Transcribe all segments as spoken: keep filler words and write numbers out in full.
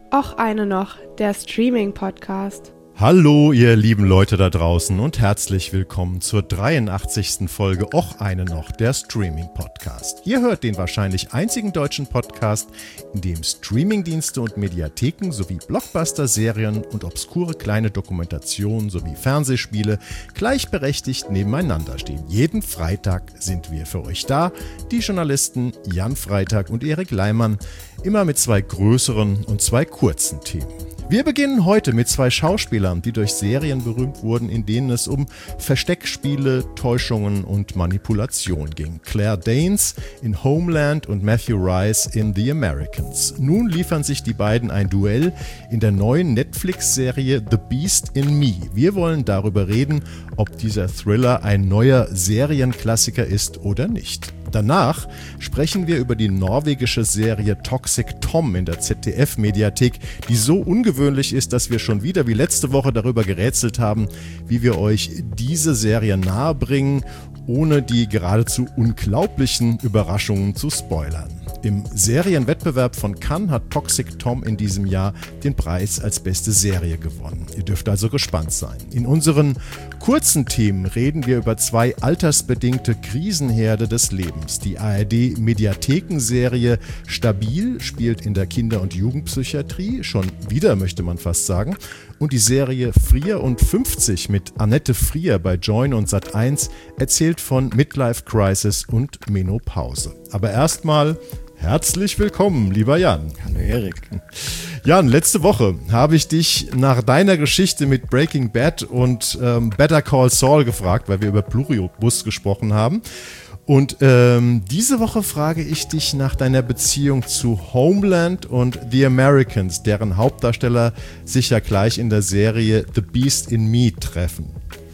Och eine noch, der Streaming-Podcast. Hallo ihr lieben Leute da draußen und herzlich willkommen zur dreiundachtzigsten Folge Och eine noch, der Streaming-Podcast. Ihr hört den wahrscheinlich einzigen deutschen Podcast, in dem Streamingdienste und Mediatheken sowie Blockbuster-Serien und obskure kleine Dokumentationen sowie Fernsehspiele gleichberechtigt nebeneinander stehen. Jeden Freitag sind wir für euch da, die Journalisten Jan Freitag und Erik Leimann, immer mit zwei größeren und zwei kurzen Themen. Wir beginnen heute mit zwei Schauspielern, die durch Serien berühmt wurden, in denen es um Versteckspiele, Täuschungen und Manipulation ging. Claire Danes in Homeland und Matthew Rice in The Americans. Nun liefern sich die beiden ein Duell in der neuen Netflix-Serie The Beast in Me. Wir wollen darüber reden, ob dieser Thriller ein neuer Serienklassiker ist oder nicht. Danach sprechen wir über die norwegische Serie Toxic Tom in der Z D F-Mediathek, die so ungewöhnlich ist, dass wir schon wieder wie letzte Woche darüber gerätselt haben, wie wir euch diese Serie nahebringen, ohne die geradezu unglaublichen Überraschungen zu spoilern. Im Serienwettbewerb von Cannes hat Toxic Tom in diesem Jahr den Preis als beste Serie gewonnen. Ihr dürft also gespannt sein. In unseren kurzen Themen reden wir über zwei altersbedingte Krisenherde des Lebens. Die A R D-Mediathekenserie Stabil spielt in der Kinder- und Jugendpsychiatrie, schon wieder möchte man fast sagen. Und die Serie Frier und fünfzig mit Annette Frier bei Joyn und Sat eins erzählt von Midlife Crisis und Menopause. Aber erstmal herzlich willkommen, lieber Jan. Hallo Erik. Jan, letzte Woche habe ich dich nach deiner Geschichte mit Breaking Bad und ähm, Better Call Saul gefragt, weil wir über Pluribus gesprochen haben. Und ähm, diese Woche frage ich dich nach deiner Beziehung zu Homeland und The Americans, deren Hauptdarsteller sich ja gleich in der Serie The Beast in Me treffen.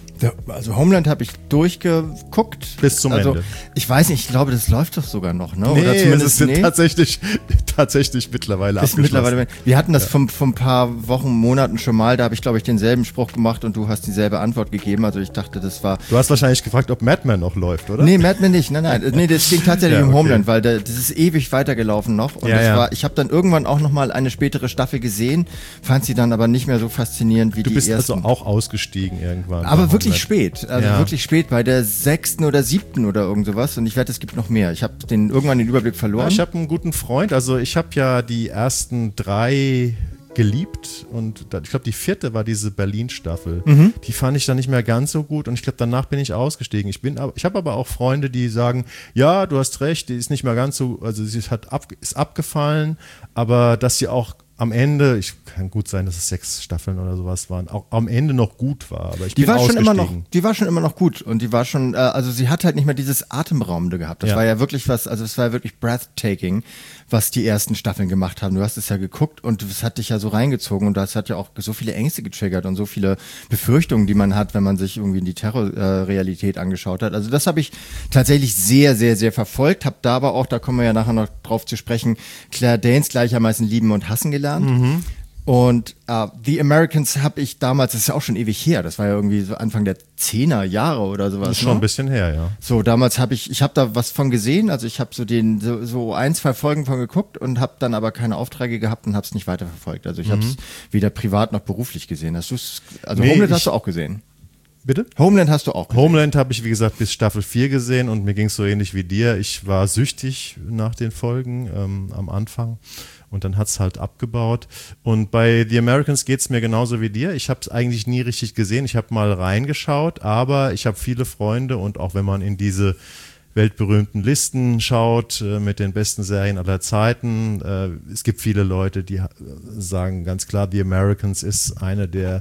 Also Homeland habe ich durchgeguckt. Bis zum also, Ende. Ich weiß nicht, ich glaube, das läuft doch sogar noch, ne? Nee, Oder zumindest es ist nee. tatsächlich, tatsächlich mittlerweile Ist abgeschlossen. Mittlerweile, wir hatten das ja. vor, vor ein paar Wochen, Monaten schon mal, da habe ich, glaube ich, denselben Spruch gemacht und du hast dieselbe Antwort gegeben. Also ich dachte, das war... Du hast wahrscheinlich gefragt, ob Mad Men noch läuft, oder? Nee, Mad Men nicht, nein, nein. Nee, das ging tatsächlich ja, um okay. Homeland, weil da, das ist ewig weitergelaufen noch. Und ja, das ja. war, ich habe dann irgendwann auch nochmal eine spätere Staffel gesehen, fand sie dann aber nicht mehr so faszinierend wie du die bist ersten. also auch ausgestiegen irgendwann. Aber wirklich spät, also ja. wirklich spät, bei der sechsten oder siebten oder irgend sowas. Und ich wette, es gibt noch mehr. Ich habe den irgendwann den Überblick verloren. Ja, ich habe einen guten Freund, also ich habe ja die ersten drei geliebt und da, ich glaube die vierte war diese Berlin-Staffel. Mhm. Die fand ich dann nicht mehr ganz so gut und ich glaube danach bin ich ausgestiegen. Ich bin, ich habe aber auch Freunde, die sagen, ja, du hast recht, die ist nicht mehr ganz so, also sie hat ab, ist abgefallen, aber dass sie auch am Ende, ich kann gut sein, dass es sechs Staffeln oder sowas waren, auch am Ende noch gut war, aber ich die bin war schon immer noch, ausgestiegen. die war schon immer noch gut und die war schon, äh, also sie hat halt nicht mehr dieses Atemberaubende gehabt. Das ja. war ja wirklich was, also es war ja wirklich breathtaking, was die ersten Staffeln gemacht haben. Du hast es ja geguckt und es hat dich ja so reingezogen und das hat ja auch so viele Ängste getriggert und so viele Befürchtungen, die man hat, wenn man sich irgendwie in die Terrorrealität äh, angeschaut hat. Also das habe ich tatsächlich sehr, sehr, sehr verfolgt, habe da aber auch, da kommen wir ja nachher noch drauf zu sprechen, Claire Danes gleichermaßen lieben und hassen gelernt. Mhm. Und uh, The Americans habe ich damals, das ist ja auch schon ewig her, das war ja irgendwie so Anfang der zehner Jahre oder sowas. Das ist schon ne? ein bisschen her, ja. So, damals habe ich, ich habe da was von gesehen, also ich habe so den, so, so ein, zwei Folgen von geguckt und habe dann aber keine Aufträge gehabt und habe es nicht weiterverfolgt. Also ich mhm. habe es weder privat noch beruflich gesehen. Hast du's, also nee, Homeland hast du auch gesehen. Bitte? Homeland hast du auch gesehen. Homeland habe ich, wie gesagt, bis Staffel vier gesehen und mir ging es so ähnlich wie dir. Ich war süchtig nach den Folgen ähm, am Anfang und dann hat es halt abgebaut. Und bei The Americans geht es mir genauso wie dir. Ich habe es eigentlich nie richtig gesehen. Ich habe mal reingeschaut, aber ich habe viele Freunde und auch wenn man in diese weltberühmten Listen schaut äh, mit den besten Serien aller Zeiten, äh, es gibt viele Leute, die äh, sagen ganz klar, The Americans ist eine der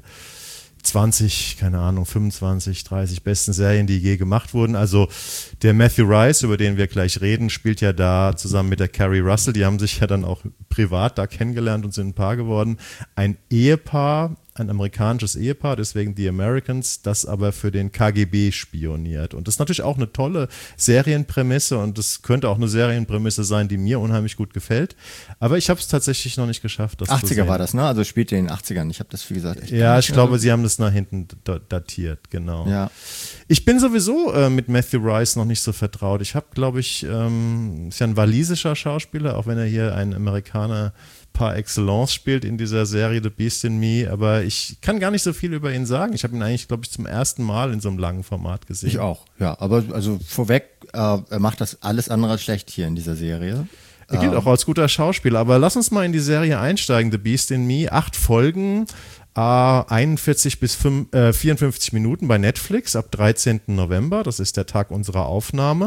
zwanzig, keine Ahnung, fünfundzwanzig, dreißig besten Serien, die je gemacht wurden. Also der Matthew Rice, über den wir gleich reden, spielt ja da zusammen mit der Carrie Russell. Die haben sich ja dann auch privat da kennengelernt und sind ein Paar geworden. Ein Ehepaar, ein amerikanisches Ehepaar, deswegen The Americans, das aber für den K G B spioniert. Und das ist natürlich auch eine tolle Serienprämisse und das könnte auch eine Serienprämisse sein, die mir unheimlich gut gefällt. Aber ich habe es tatsächlich noch nicht geschafft, das achtziger zu sehen. War das, ne? Also spielte in den achtzigern. Ich habe das, wie gesagt, echt Ja, ich glaube, sie haben das nach hinten datiert, genau. Ja. Ich bin sowieso äh, mit Matthew Rice noch nicht so vertraut. Ich habe, glaube ich, ähm, ist ja ein walisischer Schauspieler, auch wenn er hier ein Amerikaner par excellence spielt in dieser Serie The Beast in Me, aber ich kann gar nicht so viel über ihn sagen. Ich habe ihn eigentlich, glaube ich, zum ersten Mal in so einem langen Format gesehen. Ich auch, ja, aber also vorweg, äh, er macht das alles andere als schlecht hier in dieser Serie. Er gilt ähm. auch als guter Schauspieler, aber lass uns mal in die Serie einsteigen, The Beast in Me, acht Folgen, äh, einundvierzig bis vierundfünfzig Minuten bei Netflix ab dreizehnten November, das ist der Tag unserer Aufnahme.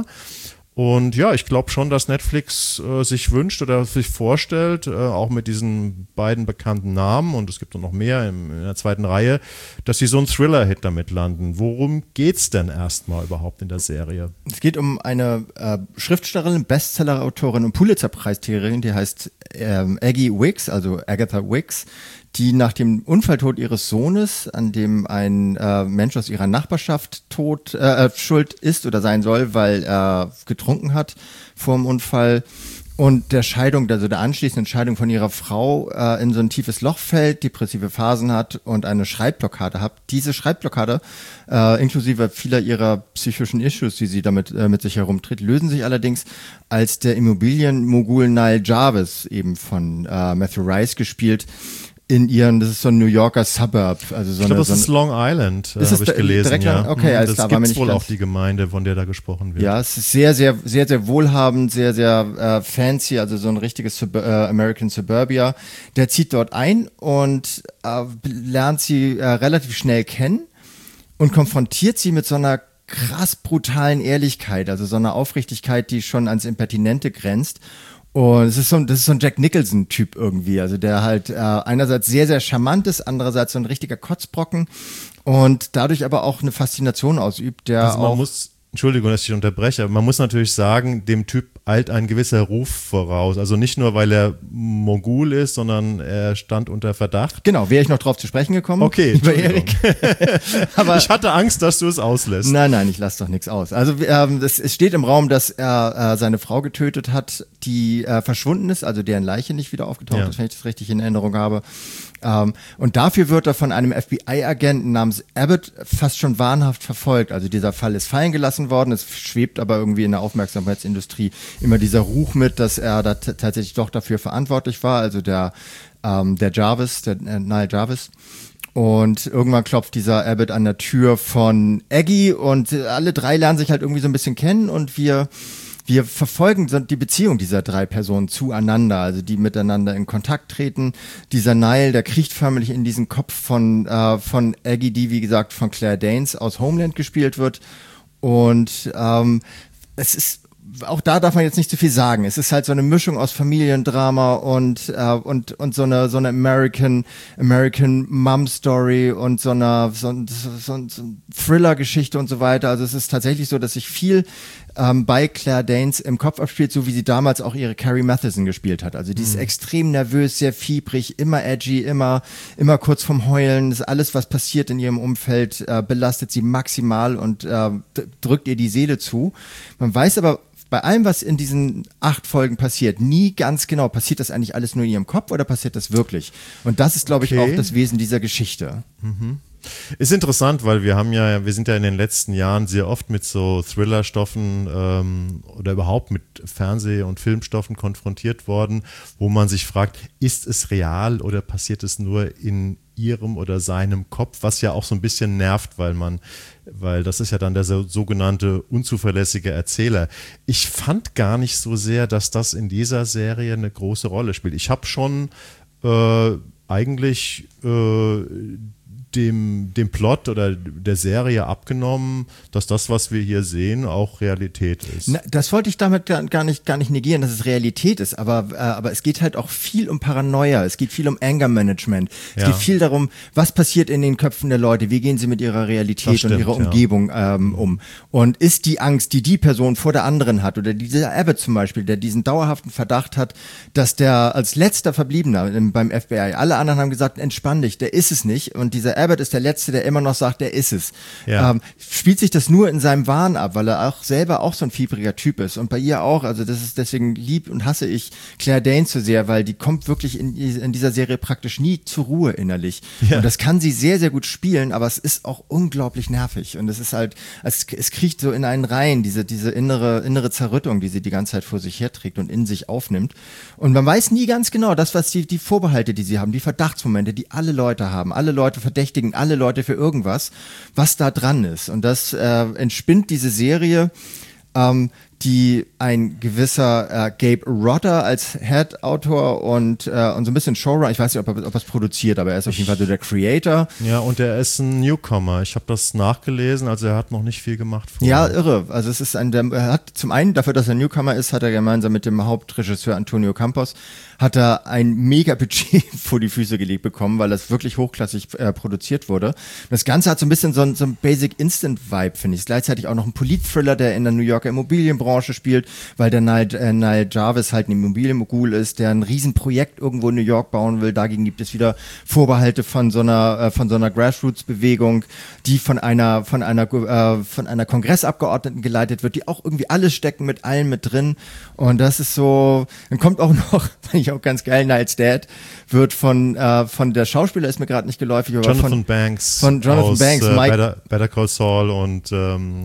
Und ja, ich glaube schon, dass Netflix äh, sich wünscht oder sich vorstellt, äh, auch mit diesen beiden bekannten Namen, und es gibt noch mehr im, in der zweiten Reihe, dass sie so einen Thriller-Hit damit landen. Worum geht's denn erstmal überhaupt in der Serie? Es geht um eine äh, Schriftstellerin, Bestseller-Autorin und Pulitzer-Preisträgerin, die heißt ähm, Aggie Wicks, also Agatha Wicks, die nach dem Unfalltod ihres Sohnes, an dem ein äh, Mensch aus ihrer Nachbarschaft tot, äh, schuld ist oder sein soll, weil er getrunken hat vor dem Unfall, und der Scheidung, also der anschließenden Scheidung von ihrer Frau, äh, in so ein tiefes Loch fällt, depressive Phasen hat und eine Schreibblockade hat. Diese Schreibblockade, äh, inklusive vieler ihrer psychischen Issues, die sie damit äh, mit sich herumtritt, lösen sich allerdings, als der Immobilienmogul Nile Jarvis, eben von äh, Matthew Rice gespielt, in ihren, das ist so ein New Yorker Suburb. Also so ich glaube, das so ist Long Island, äh, habe ich gelesen. Direkt ja. Lang? Okay, alles das klar. Das gibt gibt's wohl auch die Gemeinde, von der da gesprochen wird. Ja, es ist sehr, sehr, sehr, sehr wohlhabend, sehr, sehr äh, fancy, also so ein richtiges Sub- äh, American Suburbia. Der zieht dort ein und äh, lernt sie äh, relativ schnell kennen und konfrontiert sie mit so einer krass brutalen Ehrlichkeit, also so einer Aufrichtigkeit, die schon ans Impertinente grenzt. Und es ist so, das ist so ein Jack Nicholson-Typ irgendwie, also der halt äh, einerseits sehr, sehr charmant ist, andererseits so ein richtiger Kotzbrocken und dadurch aber auch eine Faszination ausübt, der also man auch... muss, Entschuldigung, dass ich unterbreche, aber man muss natürlich sagen, dem Typ eilt ein gewisser Ruf voraus. Also nicht nur, weil er Mogul ist, sondern er stand unter Verdacht. Genau, wäre ich noch drauf zu sprechen gekommen. Okay, Entschuldigung. Aber ich hatte Angst, dass du es auslässt. Nein, nein, ich lasse doch nichts aus. Also ähm, es, es steht im Raum, dass er äh, seine Frau getötet hat, die äh, verschwunden ist, also deren Leiche nicht wieder aufgetaucht ja. ist, wenn ich das richtig in Erinnerung habe. Ähm, und dafür wird er von einem F B I-Agenten namens Abbott fast schon wahnhaft verfolgt. Also dieser Fall ist fallen gelassen worden, es schwebt aber irgendwie in der Aufmerksamkeitsindustrie immer dieser Ruch mit, dass er da t- tatsächlich doch dafür verantwortlich war, also der, ähm, der Jarvis, der äh, Nile Jarvis. Und irgendwann klopft dieser Abbott an der Tür von Aggie und alle drei lernen sich halt irgendwie so ein bisschen kennen und wir Wir verfolgen die Beziehung dieser drei Personen zueinander, also die miteinander in Kontakt treten. Dieser Nile, der kriecht förmlich in diesen Kopf von, äh, von Aggie, die wie gesagt von Claire Danes aus Homeland gespielt wird. Und ähm, es ist, auch da darf man jetzt nicht zu viel sagen. Es ist halt so eine Mischung aus Familiendrama und äh, und und so eine so eine American American Mom Story und so eine so, so, so Thriller-Geschichte und so weiter. Also es ist tatsächlich so, dass sich viel ähm, bei Claire Danes im Kopf abspielt, so wie sie damals auch ihre Carrie Matheson gespielt hat. Also die ist mhm. extrem nervös, sehr fiebrig, immer edgy, immer immer kurz vorm Heulen. Das ist alles, was passiert in ihrem Umfeld, äh, belastet sie maximal und äh, d- drückt ihr die Seele zu. Man weiß aber bei allem, was in diesen acht Folgen passiert, nie ganz genau, passiert das eigentlich alles nur in ihrem Kopf oder passiert das wirklich? Und das ist, glaube ich, okay. auch das Wesen dieser Geschichte. Mhm. Ist interessant, weil wir haben ja, wir sind ja in den letzten Jahren sehr oft mit so Thriller-Stoffen ähm, oder überhaupt mit Fernseh- und Filmstoffen konfrontiert worden, wo man sich fragt, ist es real oder passiert es nur in ihrem oder seinem Kopf, was ja auch so ein bisschen nervt, weil man, weil das ist ja dann der so, sogenannte unzuverlässige Erzähler. Ich fand gar nicht so sehr, dass das in dieser Serie eine große Rolle spielt. Ich habe schon äh, eigentlich äh, dem, dem Plot oder der Serie abgenommen, dass das, was wir hier sehen, auch Realität ist. Na, das wollte ich damit gar nicht, gar nicht negieren, dass es Realität ist, aber, äh, aber es geht halt auch viel um Paranoia, es geht viel um Anger Management, es ja. geht viel darum, was passiert in den Köpfen der Leute, wie gehen sie mit ihrer Realität stimmt, und ihrer Umgebung ja. ähm, um. Und ist die Angst, die die Person vor der anderen hat, oder dieser Abbott zum Beispiel, der diesen dauerhaften Verdacht hat, dass der als letzter Verbliebener beim F B I, alle anderen haben gesagt, entspann dich, der ist es nicht, und dieser Abbott Abbott ist der Letzte, der immer noch sagt, der ist es. Ja. Ähm, spielt sich das nur in seinem Wahn ab, weil er auch selber auch so ein fiebriger Typ ist. Und bei ihr auch, also das ist deswegen lieb und hasse ich Claire Danes so sehr, weil die kommt wirklich in, in dieser Serie praktisch nie zur Ruhe innerlich. Ja. Und das kann sie sehr, sehr gut spielen, aber es ist auch unglaublich nervig. Und es ist halt, es, es kriecht so in einen rein, diese, diese innere, innere Zerrüttung, die sie die ganze Zeit vor sich herträgt und in sich aufnimmt. Und man weiß nie ganz genau, das, was die, die Vorbehalte, die sie haben, die Verdachtsmomente, die alle Leute haben, alle Leute verdächtigen, alle Leute für irgendwas, was da dran ist. Und das äh, entspinnt diese Serie, ähm, die ein gewisser äh, Gabe Rotter als Head-Autor und, äh, und so ein bisschen Showrunner, ich weiß nicht, ob er, ob er es produziert, aber er ist auf jeden Fall so der Creator. Ja, und er ist ein Newcomer. Ich habe das nachgelesen, also er hat noch nicht viel gemacht vorher. Ja, irre. Also es ist ein, der, er hat zum einen, dafür, dass er Newcomer ist, hat er gemeinsam mit dem Hauptregisseur Antonio Campos, hat er ein mega Budget vor die Füße gelegt bekommen, weil das wirklich hochklassig äh, produziert wurde. Das Ganze hat so ein bisschen so ein, so ein Basic Instant Vibe, finde ich. Ist gleichzeitig auch noch ein Polit-Thriller, der in der New Yorker Immobilienbranche spielt, weil der Nile, äh, Nile Jarvis halt ein Immobilienmogul ist, der ein Riesenprojekt irgendwo in New York bauen will. Dagegen gibt es wieder Vorbehalte von so einer, äh, von so einer Grassroots-Bewegung, die von einer, von einer, äh, von einer Kongressabgeordneten geleitet wird, die auch irgendwie alles stecken mit allen mit drin. Und das ist so, dann kommt auch noch, ich auch ganz geil, Niles Dad wird von äh, von der Schauspieler, ist mir gerade nicht geläufig, aber Jonathan von Banks von Jonathan aus, Banks, äh, Mike Better, Better Call Saul und ähm,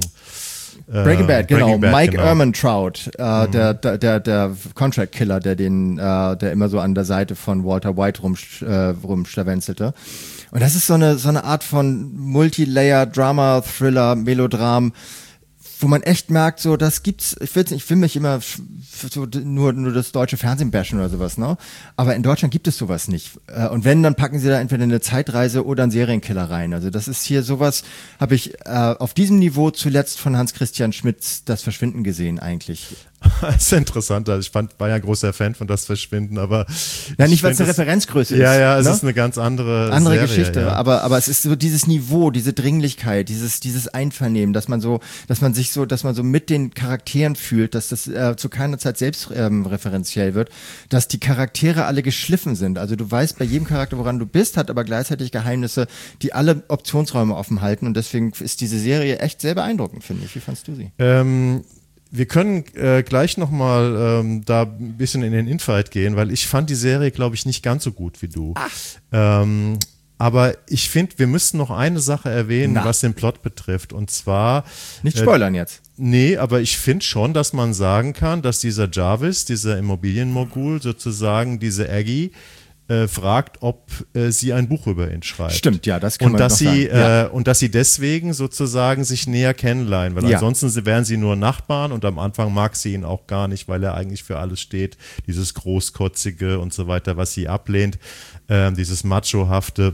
äh, Breaking Bad, genau, Breaking Bad, Mike genau. Ehrmantraut, äh, Mhm. der, der der der Contract Killer, der den äh, der immer so an der Seite von Walter White rum äh, rumschlawenzelte. Und das ist so eine so eine Art von Multilayer Drama, Thriller, Melodram, wo man echt merkt, so, das gibt's, ich will nicht, ich will mich immer so nur, nur das deutsche Fernsehen bashen oder sowas, ne? Aber in Deutschland gibt es sowas nicht. Und wenn, dann packen sie da entweder eine Zeitreise oder einen Serienkiller rein. Also das ist hier sowas, habe ich äh, auf diesem Niveau zuletzt von Hans-Christian Schmitz Das Verschwinden gesehen eigentlich. Das ist interessant. Also ich fand, war ja ein großer Fan von Das Verschwinden, aber ja, nicht, weil es eine Referenzgröße ist. Ja, ja, es ne? ist eine ganz andere andere Serie, Geschichte. Ja. Aber aber es ist so dieses Niveau, diese Dringlichkeit, dieses dieses Einvernehmen, dass man so, dass man sich so, dass man so mit den Charakteren fühlt, dass das äh, zu keiner Zeit selbst ähm, referenziell wird, dass die Charaktere alle geschliffen sind. Also du weißt bei jedem Charakter, woran du bist, hat aber gleichzeitig Geheimnisse, die alle Optionsräume offen halten. Und deswegen ist diese Serie echt sehr beeindruckend, finde ich. Wie fandst du sie? Ähm, wir können äh, gleich nochmal ähm, da ein bisschen in den Infight gehen, weil ich fand die Serie, glaube ich, nicht ganz so gut wie du. Ach. Ähm, aber ich finde, wir müssen noch eine Sache erwähnen, Na. was den Plot betrifft. Und zwar Nicht spoilern äh, jetzt. Nee, aber ich finde schon, dass man sagen kann, dass dieser Jarvis, dieser Immobilienmogul, sozusagen diese Aggie, äh, fragt, ob äh, sie ein Buch über ihn schreibt. Stimmt, ja, das kann und man dass noch sie, sagen. Ja. äh, Und dass sie deswegen sozusagen sich näher kennenlernen, weil Ja. ansonsten wären sie nur Nachbarn und am Anfang mag sie ihn auch gar nicht, weil er eigentlich für alles steht, dieses Großkotzige und so weiter, was sie ablehnt, äh, dieses Machohafte.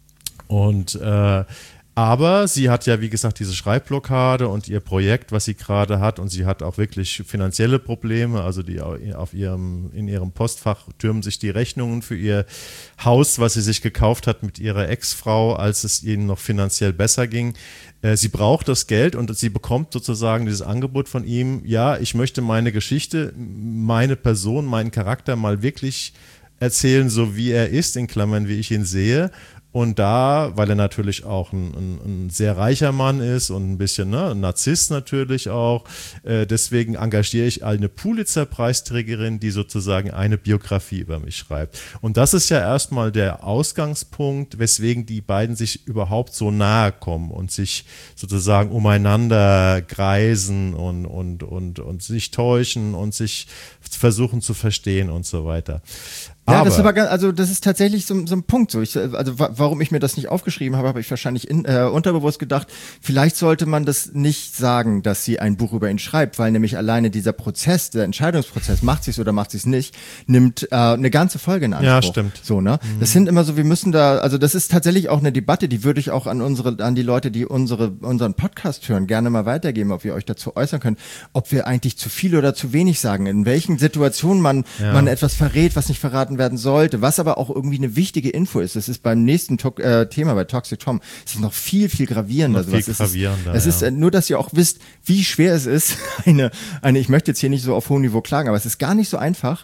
Und äh, aber sie hat ja, wie gesagt, diese Schreibblockade und ihr Projekt, was sie gerade hat, und sie hat auch wirklich finanzielle Probleme, also die auf ihrem, in ihrem Postfach türmen sich die Rechnungen für ihr Haus, was sie sich gekauft hat mit ihrer Ex-Frau, als es ihnen noch finanziell besser ging. Sie braucht das Geld und sie bekommt sozusagen dieses Angebot von ihm, ja, ich möchte meine Geschichte, meine Person, meinen Charakter mal wirklich erzählen, so wie er ist, in Klammern, wie ich ihn sehe. Und da, weil er natürlich auch ein, ein, ein sehr reicher Mann ist und ein bisschen ne, ein Narzisst natürlich auch, äh, deswegen engagiere ich eine Pulitzer-Preisträgerin, die sozusagen eine Biografie über mich schreibt. Und das ist ja erstmal der Ausgangspunkt, weswegen die beiden sich überhaupt so nahe kommen und sich sozusagen umeinander kreisen und, und, und, und sich täuschen und sich versuchen zu verstehen und so weiter. Ja, aber, das ist aber ganz, also das ist tatsächlich so, so ein Punkt. So ich, also wa- warum ich mir das nicht aufgeschrieben habe, habe ich wahrscheinlich in, äh, unterbewusst gedacht, vielleicht sollte man das nicht sagen, dass sie ein Buch über ihn schreibt, weil nämlich alleine dieser Prozess, der Entscheidungsprozess, macht sie es oder macht sie es nicht, nimmt äh, eine ganze Folge in Anspruch. Ja, stimmt. So, ne? Mhm. Das sind immer so, wir müssen da, also das ist tatsächlich auch eine Debatte, die würde ich auch an unsere, an die Leute, die unsere, unseren Podcast hören, gerne mal weitergeben, ob ihr euch dazu äußern könnt, ob wir eigentlich zu viel oder zu wenig sagen, in welchen Situationen man, Ja. man etwas verrät, was nicht verraten werden sollte, was aber auch irgendwie eine wichtige Info ist. Das ist beim nächsten to- äh, Thema bei Toxic Tom, es ist noch viel, viel gravierender. Noch viel Es ist- gravierender, Es ist ja. äh, nur, dass ihr auch wisst, wie schwer es ist, eine, eine, ich möchte jetzt hier nicht so auf hohem Niveau klagen, aber es ist gar nicht so einfach,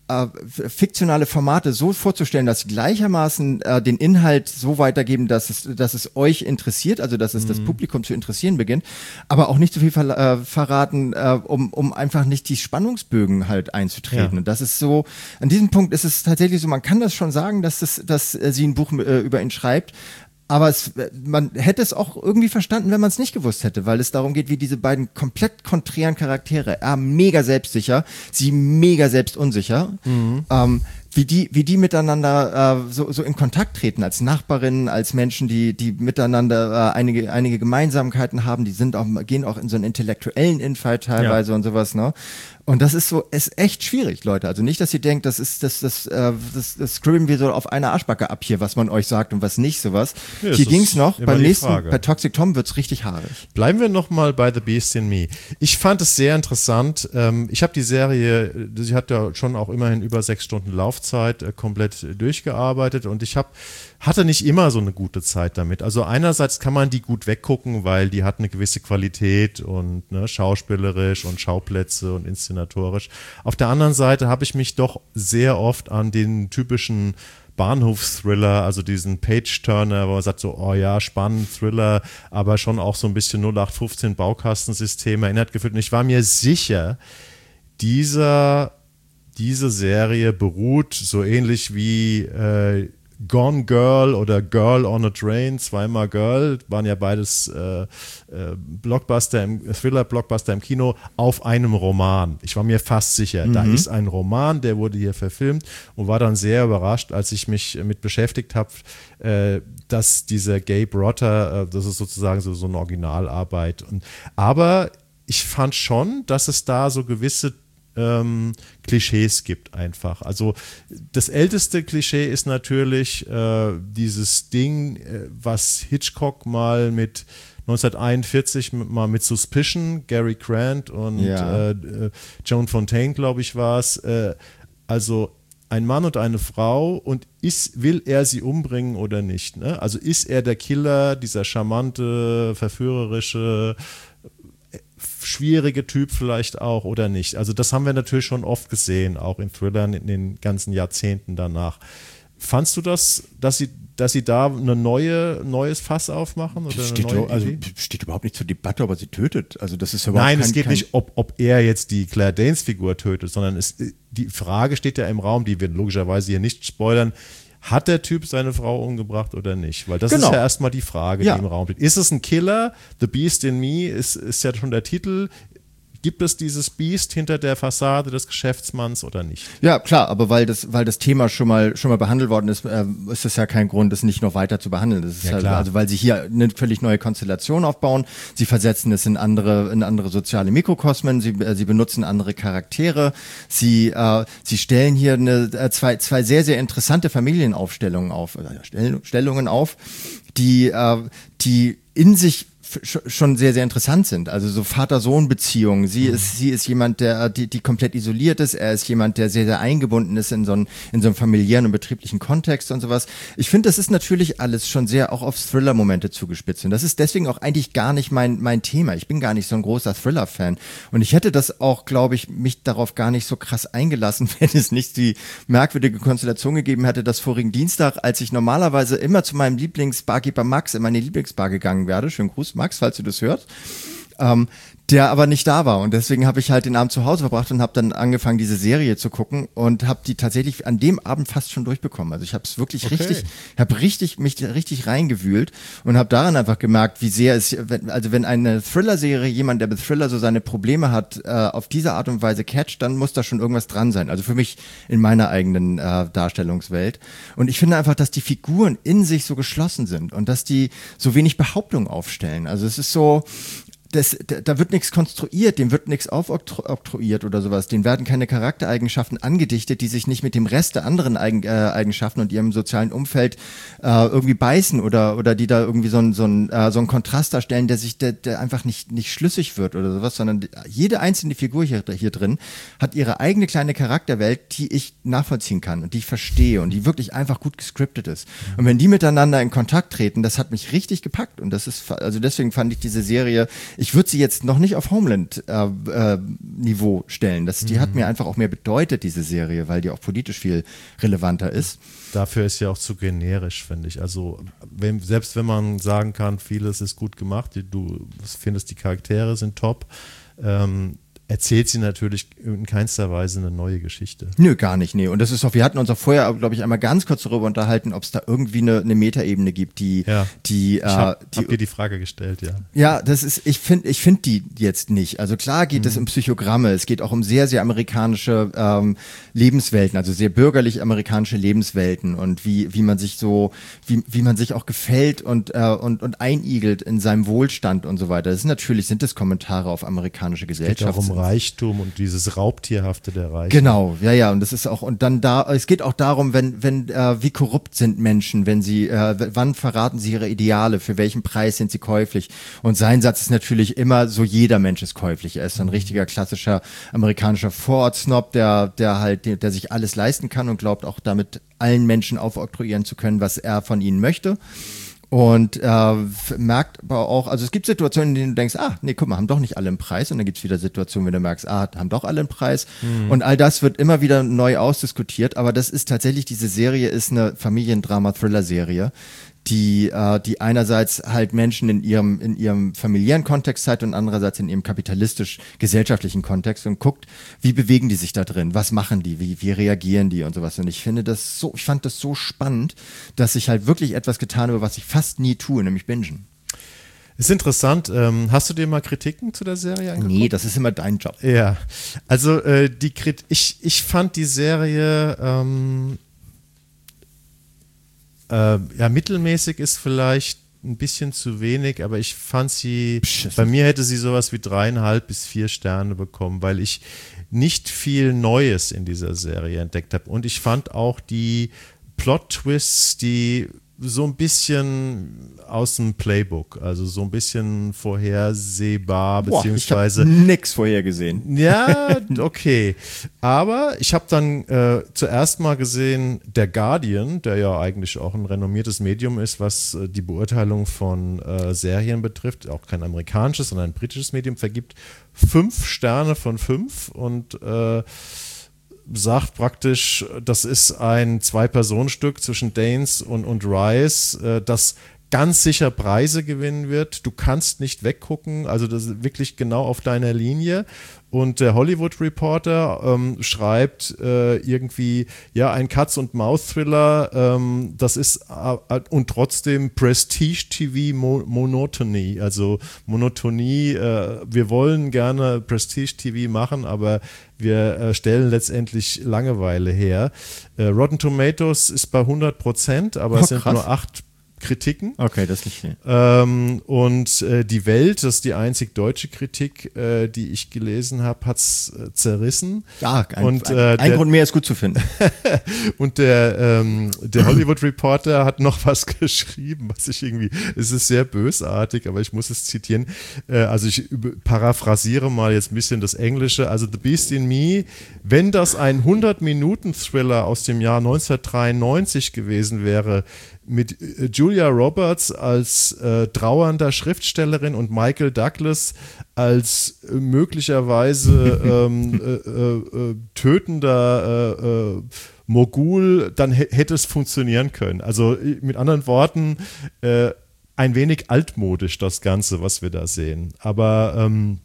äh, fiktionale Formate so vorzustellen, dass sie gleichermaßen äh, den Inhalt so weitergeben, dass es, dass es euch interessiert, also dass es mhm. das Publikum zu interessieren beginnt, aber auch nicht so viel ver äh, verraten, äh, um, um einfach nicht die Spannungsbögen halt einzutreten. Ja. Und das ist so, an diesem Punkt ist es tatsächlich so, man kann das schon sagen, dass, das, dass äh, sie ein Buch äh, über ihn schreibt, aber es, man hätte es auch irgendwie verstanden, wenn man es nicht gewusst hätte, weil es darum geht, wie diese beiden komplett konträren Charaktere, er mega selbstsicher, sie mega selbstunsicher, mhm. ähm, wie die, wie die miteinander äh, so, so in Kontakt treten, als Nachbarinnen, als Menschen, die, die miteinander äh, einige, einige Gemeinsamkeiten haben, die sind auch, gehen auch in so einen intellektuellen Infight teilweise ja. und sowas, ne? Und das ist so, ist echt schwierig, Leute. Also nicht, dass ihr denkt, das ist, das, das, äh, das, das scribben wir so auf einer Arschbacke ab hier, was man euch sagt und was nicht, sowas. Ja, hier ging's noch, beim nächsten, Frage. Bei Toxic Tom wird's richtig haarig. Bleiben wir nochmal bei The Beast in Me. Ich fand es sehr interessant. Ähm, ich habe die Serie, sie hat ja schon auch immerhin über sechs Stunden Laufzeit äh, komplett durchgearbeitet und ich habe hatte nicht immer so eine gute Zeit damit. Also einerseits kann man die gut weggucken, weil die hat eine gewisse Qualität und ne, schauspielerisch und Schauplätze und inszenatorisch. Auf der anderen Seite habe ich mich doch sehr oft an den typischen Bahnhofsthriller, also diesen Page-Turner, wo man sagt so, oh ja, spannend, Thriller, aber schon auch so ein bisschen null acht fünfzehn Baukastensystem erinnert gefühlt. Und ich war mir sicher, dieser, diese Serie beruht so ähnlich wie äh, Gone Girl oder Girl on a Train, zweimal Girl, waren ja beides äh, äh, Blockbuster, im, Thriller-Blockbuster im Kino, auf einem Roman. Ich war mir fast sicher, mhm. da ist ein Roman, der wurde hier verfilmt und war dann sehr überrascht, als ich mich mit beschäftigt habe, äh, dass dieser Gabe Rotter, äh, das ist sozusagen so, so eine Originalarbeit. Und, aber ich fand schon, dass es da so gewisse Ähm, Klischees gibt einfach. Also das älteste Klischee ist natürlich äh, dieses Ding, äh, was Hitchcock mal mit neunzehnhunderteinundvierzig mal mit Suspicion, Gary Grant und ja. äh, Joan Fontaine, glaube ich, war es. Äh, also ein Mann und eine Frau und ist, will er sie umbringen oder nicht? Ne? Also ist er der Killer, dieser charmante, verführerische, schwierige Typ vielleicht auch oder nicht. Also das haben wir natürlich schon oft gesehen, auch in Thrillern in den ganzen Jahrzehnten danach. Fandst du das, dass sie, dass sie da eine neue, neues Fass aufmachen? Oder das steht, eine neue also, steht überhaupt nicht zur Debatte, ob er sie tötet. Also das ist überhaupt Nein, kein, es geht kein nicht, ob, ob er jetzt die Claire Danes Figur tötet, sondern es, die Frage steht ja im Raum, die wir logischerweise hier nicht spoilern. Hat der Typ seine Frau umgebracht oder nicht? Weil das genau. ist ja erstmal die Frage, ja. die im Raum steht. Ist es ein Killer? The Beast in Me ist, ist ja schon der Titel. Gibt es dieses Biest hinter der Fassade des Geschäftsmanns oder nicht? Ja, klar, aber weil das, weil das Thema schon mal, schon mal behandelt worden ist, äh, ist das ja kein Grund, das nicht noch weiter zu behandeln. Das ist ja, halt, also weil sie hier eine völlig neue Konstellation aufbauen. Sie versetzen es in andere, in andere soziale Mikrokosmen. Sie, äh, sie benutzen andere Charaktere. Sie, äh, sie stellen hier eine, äh, zwei, zwei sehr, sehr interessante Familienaufstellungen auf, äh, Stell, Stellungen auf, die, äh, die in sich schon sehr, sehr interessant sind. Also so Vater-Sohn-Beziehungen. Sie mhm. ist, sie ist jemand, der, die, die komplett isoliert ist. Er ist jemand, der sehr, sehr eingebunden ist in so einen, in so einem familiären und betrieblichen Kontext und sowas. Ich finde, das ist natürlich alles schon sehr auch auf Thriller-Momente zugespitzt. Und das ist deswegen auch eigentlich gar nicht mein, mein Thema. Ich bin gar nicht so ein großer Thriller-Fan. Und ich hätte das auch, glaube ich, mich darauf gar nicht so krass eingelassen, wenn es nicht die merkwürdige Konstellation gegeben hätte, dass vorigen Dienstag, als ich normalerweise immer zu meinem Lieblingsbarkeeper Max in meine Lieblingsbar gegangen werde, schönen Gruß, Max, falls du das hörst, ähm, der aber nicht da war und deswegen habe ich halt den Abend zu Hause verbracht und habe dann angefangen, diese Serie zu gucken und habe die tatsächlich an dem Abend fast schon durchbekommen. Also ich habe es wirklich okay. richtig, habe richtig mich richtig reingewühlt und habe daran einfach gemerkt, wie sehr es, also wenn eine Thriller-Serie jemand, der mit Thriller so seine Probleme hat, äh, auf diese Art und Weise catcht, dann muss da schon irgendwas dran sein. Also für mich in meiner eigenen äh, Darstellungswelt. Und ich finde einfach, dass die Figuren in sich so geschlossen sind und dass die so wenig Behauptungen aufstellen. Also es ist so, Das, da wird nichts konstruiert, dem wird nichts aufoktroyiert oder sowas. Denen werden keine Charaktereigenschaften angedichtet, die sich nicht mit dem Rest der anderen Eigen, äh, Eigenschaften und ihrem sozialen Umfeld äh, irgendwie beißen oder oder die da irgendwie so ein so ein äh, so ein Kontrast darstellen, der sich der, der einfach nicht nicht schlüssig wird oder sowas, sondern die, jede einzelne Figur hier hier drin hat ihre eigene kleine Charakterwelt, die ich nachvollziehen kann und die ich verstehe und die wirklich einfach gut gescriptet ist. Und wenn die miteinander in Kontakt treten, das hat mich richtig gepackt und das ist also deswegen fand ich diese Serie ich würde sie jetzt noch nicht auf Homeland-Niveau äh, äh, stellen. Das, die mhm. hat mir einfach auch mehr bedeutet, diese Serie, weil die auch politisch viel relevanter ist. Dafür ist ja auch zu generisch, finde ich. Also wenn, selbst wenn man sagen kann, vieles ist gut gemacht, du findest, die Charaktere sind top, ähm, erzählt sie natürlich in keinster Weise eine neue Geschichte. Nö, gar nicht, nee. Und das ist auch, wir hatten uns auch vorher, glaube ich, einmal ganz kurz darüber unterhalten, ob es da irgendwie eine, eine Metaebene gibt, die, ja. die, ich habe äh, hab dir die Frage gestellt, ja. Ja, das ist, ich finde, ich finde die jetzt nicht. Also klar geht mhm. es um Psychogramme, es geht auch um sehr, sehr amerikanische ähm, Lebenswelten, also sehr bürgerlich amerikanische Lebenswelten und wie, wie man sich so, wie, wie man sich auch gefällt und, äh, und, und einigelt in seinem Wohlstand und so weiter. Das ist natürlich, sind das Kommentare auf amerikanische Gesellschaft. Es geht auch um Reichtum und dieses Raubtierhafte der Reichen. Genau, ja, ja, und das ist auch, und dann da, es geht auch darum, wenn, wenn, äh, wie korrupt sind Menschen, wenn sie, äh, wann verraten sie ihre Ideale, für welchen Preis sind sie käuflich? Und sein Satz ist natürlich immer, so jeder Mensch ist käuflich. Er ist so ein richtiger klassischer amerikanischer Vorortsnob, der, der halt, der, der sich alles leisten kann und glaubt auch damit allen Menschen aufoktroyieren zu können, was er von ihnen möchte. Und äh, merkt aber auch, also es gibt Situationen, in denen du denkst, ah, nee, guck mal, haben doch nicht alle einen Preis. Und dann gibt es wieder Situationen, wenn du merkst, ah, haben doch alle einen Preis. Mhm. Und all das wird immer wieder neu ausdiskutiert. Aber das ist tatsächlich, diese Serie ist eine Familiendrama-Thriller-Serie, die, äh, die einerseits halt Menschen in ihrem, in ihrem familiären Kontext zeigt und andererseits in ihrem kapitalistisch-gesellschaftlichen Kontext und guckt, wie bewegen die sich da drin, was machen die, wie, wie reagieren die und sowas. Und ich finde das so, ich fand das so spannend, dass ich halt wirklich etwas getan habe, was ich fast nie tue, nämlich bingen. Ist interessant. Ähm, hast du dir mal Kritiken zu der Serie angeguckt? Nee, das ist immer dein Job. Ja, also äh, die Krit ich, ich fand die Serie ähm, Äh, ja, mittelmäßig ist vielleicht ein bisschen zu wenig, aber ich fand sie, Pschiss. Bei mir hätte sie sowas wie dreieinhalb bis vier Sterne bekommen, weil ich nicht viel Neues in dieser Serie entdeckt habe. Und ich fand auch die Plot-Twists, die so ein bisschen aus dem Playbook, also so ein bisschen vorhersehbar, Boah, beziehungsweise ich habe nix vorhergesehen. Ja, okay. Aber ich habe dann äh, zuerst mal gesehen, der Guardian, der ja eigentlich auch ein renommiertes Medium ist, was äh, die Beurteilung von äh, Serien betrifft, auch kein amerikanisches, sondern ein britisches Medium, vergibt fünf Sterne von fünf und äh, sagt praktisch, das ist ein Zwei-Personen-Stück zwischen Danes und, und Rice, äh, das ganz sicher Preise gewinnen wird. Du kannst nicht weggucken, also das ist wirklich genau auf deiner Linie. Und der Hollywood Reporter ähm, schreibt äh, irgendwie, ja, ein Katz-und-Maus-Thriller, ähm, das ist äh, und trotzdem Prestige-T V-Monotony, also Monotonie, äh, wir wollen gerne Prestige-T V machen, aber wir äh, stellen letztendlich Langeweile her. Äh, Rotten Tomatoes ist bei hundert Prozent, aber oh, es sind krass. Nur acht Kritiken. Okay, das liegt hier. Ähm, und äh, die Welt, das ist die einzig deutsche Kritik, äh, die ich gelesen habe, hat es äh, zerrissen. Ja, ein, und, ein, äh, ein der, Grund mehr ist gut zu finden. Und der, ähm, der Hollywood Reporter hat noch was geschrieben, was ich irgendwie, es ist sehr bösartig, aber ich muss es zitieren. Äh, also ich paraphrasiere mal jetzt ein bisschen das Englische. Also The Beast in Me, wenn das ein hundert-Minuten-Thriller aus dem Jahr neunzehnhundertdreiundneunzig gewesen wäre, mit Julia Roberts als äh, trauernder Schriftstellerin und Michael Douglas als äh, möglicherweise ähm, äh, äh, tötender äh, äh, Mogul, dann h- hätte es funktionieren können. Also mit anderen Worten, äh, ein wenig altmodisch das Ganze, was wir da sehen. Aber ähm,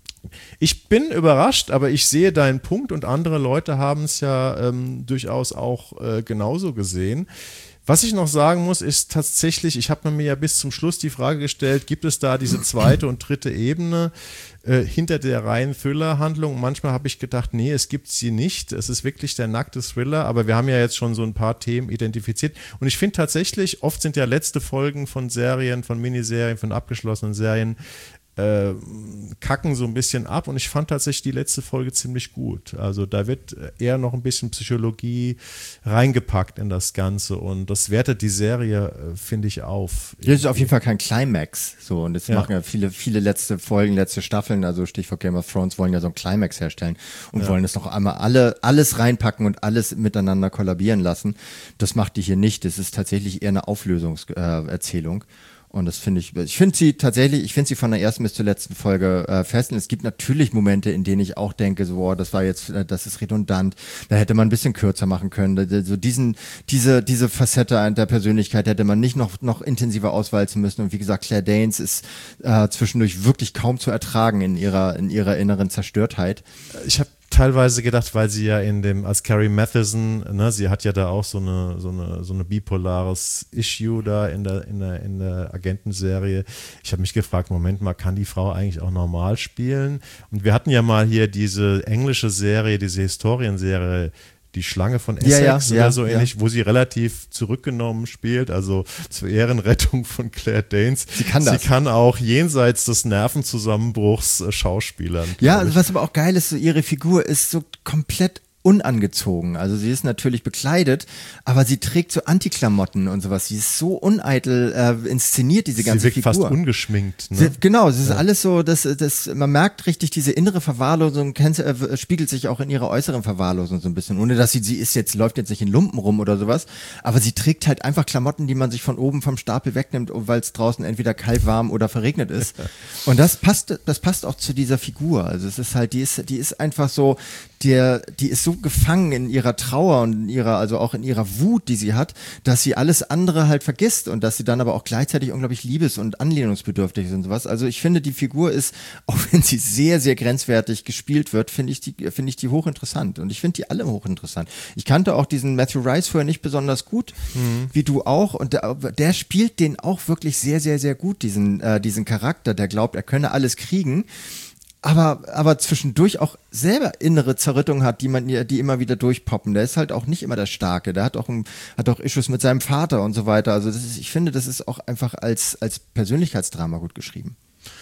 ich bin überrascht, aber ich sehe deinen Punkt und andere Leute haben es ja ähm, durchaus auch äh, genauso gesehen. Was ich noch sagen muss, ist tatsächlich, ich habe mir ja bis zum Schluss die Frage gestellt, gibt es da diese zweite und dritte Ebene äh, hinter der reinen Thriller-Handlung? Manchmal habe ich gedacht, nee, es gibt sie nicht. Es ist wirklich der nackte Thriller, aber wir haben ja jetzt schon so ein paar Themen identifiziert. Und ich finde tatsächlich, oft sind ja letzte Folgen von Serien, von Miniserien, von abgeschlossenen Serien, Äh, kacken so ein bisschen ab und ich fand tatsächlich die letzte Folge ziemlich gut. Also da wird eher noch ein bisschen Psychologie reingepackt in das Ganze und das wertet die Serie, äh, finde ich, auf. Das ist auf jeden Fall kein Climax. So, und das Ja. machen ja viele, viele letzte Folgen, letzte Staffeln, also Stichwort Game of Thrones, wollen ja so einen Climax herstellen und Ja. wollen das noch einmal alle, alles reinpacken und alles miteinander kollabieren lassen. Das macht die hier nicht. Das ist tatsächlich eher eine Auflösungserzählung. Äh, Und das finde ich, ich finde sie tatsächlich, ich finde sie von der ersten bis zur letzten Folge äh, fest. Und es gibt natürlich Momente, in denen ich auch denke, so, boah, das war jetzt, das ist redundant, da hätte man ein bisschen kürzer machen können. So diesen, diese, diese Facette der Persönlichkeit hätte man nicht noch, noch intensiver auswalzen müssen. Und wie gesagt, Claire Danes ist äh, zwischendurch wirklich kaum zu ertragen in ihrer, in ihrer inneren Zerstörtheit. Ich habe teilweise gedacht, weil sie ja in dem, als Carrie Mathison, ne, sie hat ja da auch so eine, so eine, so eine bipolares Issue da in der, in der, in der Agentenserie. Ich habe mich gefragt, Moment mal, kann die Frau eigentlich auch normal spielen? Und wir hatten ja mal hier diese englische Serie, diese Historienserie, Die Schlange von Essex ja, ja, oder ja, so ähnlich, ja. wo sie relativ zurückgenommen spielt, also zur Ehrenrettung von Claire Danes. Sie kann das. Sie kann auch jenseits des Nervenzusammenbruchs äh, Schauspielern. Ja, also was aber auch geil ist, so ihre Figur ist so komplett unangezogen. Also sie ist natürlich bekleidet, aber sie trägt so Antiklamotten und sowas. Sie ist so uneitel äh, inszeniert, diese ganze sie wirkt Figur. fast ungeschminkt. Ne? Sie, genau, es ist Ja. alles so, das, das, man merkt richtig, diese innere Verwahrlosung kennt, äh, spiegelt sich auch in ihrer äußeren Verwahrlosung so ein bisschen. Ohne dass sie, sie ist jetzt, läuft jetzt nicht in Lumpen rum oder sowas, aber sie trägt halt einfach Klamotten, die man sich von oben vom Stapel wegnimmt, weil es draußen entweder kalt, warm oder verregnet ist. Und das passt, das passt auch zu dieser Figur. Also es ist halt, die ist, die ist einfach so, der, die ist so gefangen in ihrer Trauer und in ihrer, also auch in ihrer Wut, die sie hat, dass sie alles andere halt vergisst und dass sie dann aber auch gleichzeitig unglaublich liebes- und anlehnungsbedürftig ist und sowas. Also ich finde, die Figur ist, auch wenn sie sehr, sehr grenzwertig gespielt wird, finde ich die, finde ich die hochinteressant. Und ich finde die alle hochinteressant. Ich kannte auch diesen Matthew Rice vorher nicht besonders gut, mhm. wie du auch. Und der, der spielt den auch wirklich sehr, sehr, sehr gut, diesen, äh, diesen Charakter, der glaubt, er könne alles kriegen. Aber, aber zwischendurch auch selber innere Zerrüttungen hat, die man, die immer wieder durchpoppen. Der ist halt auch nicht immer der Starke. Der hat auch, ein, hat auch Issues mit seinem Vater und so weiter. Also das ist, ich finde, das ist auch einfach als, als Persönlichkeitsdrama gut geschrieben.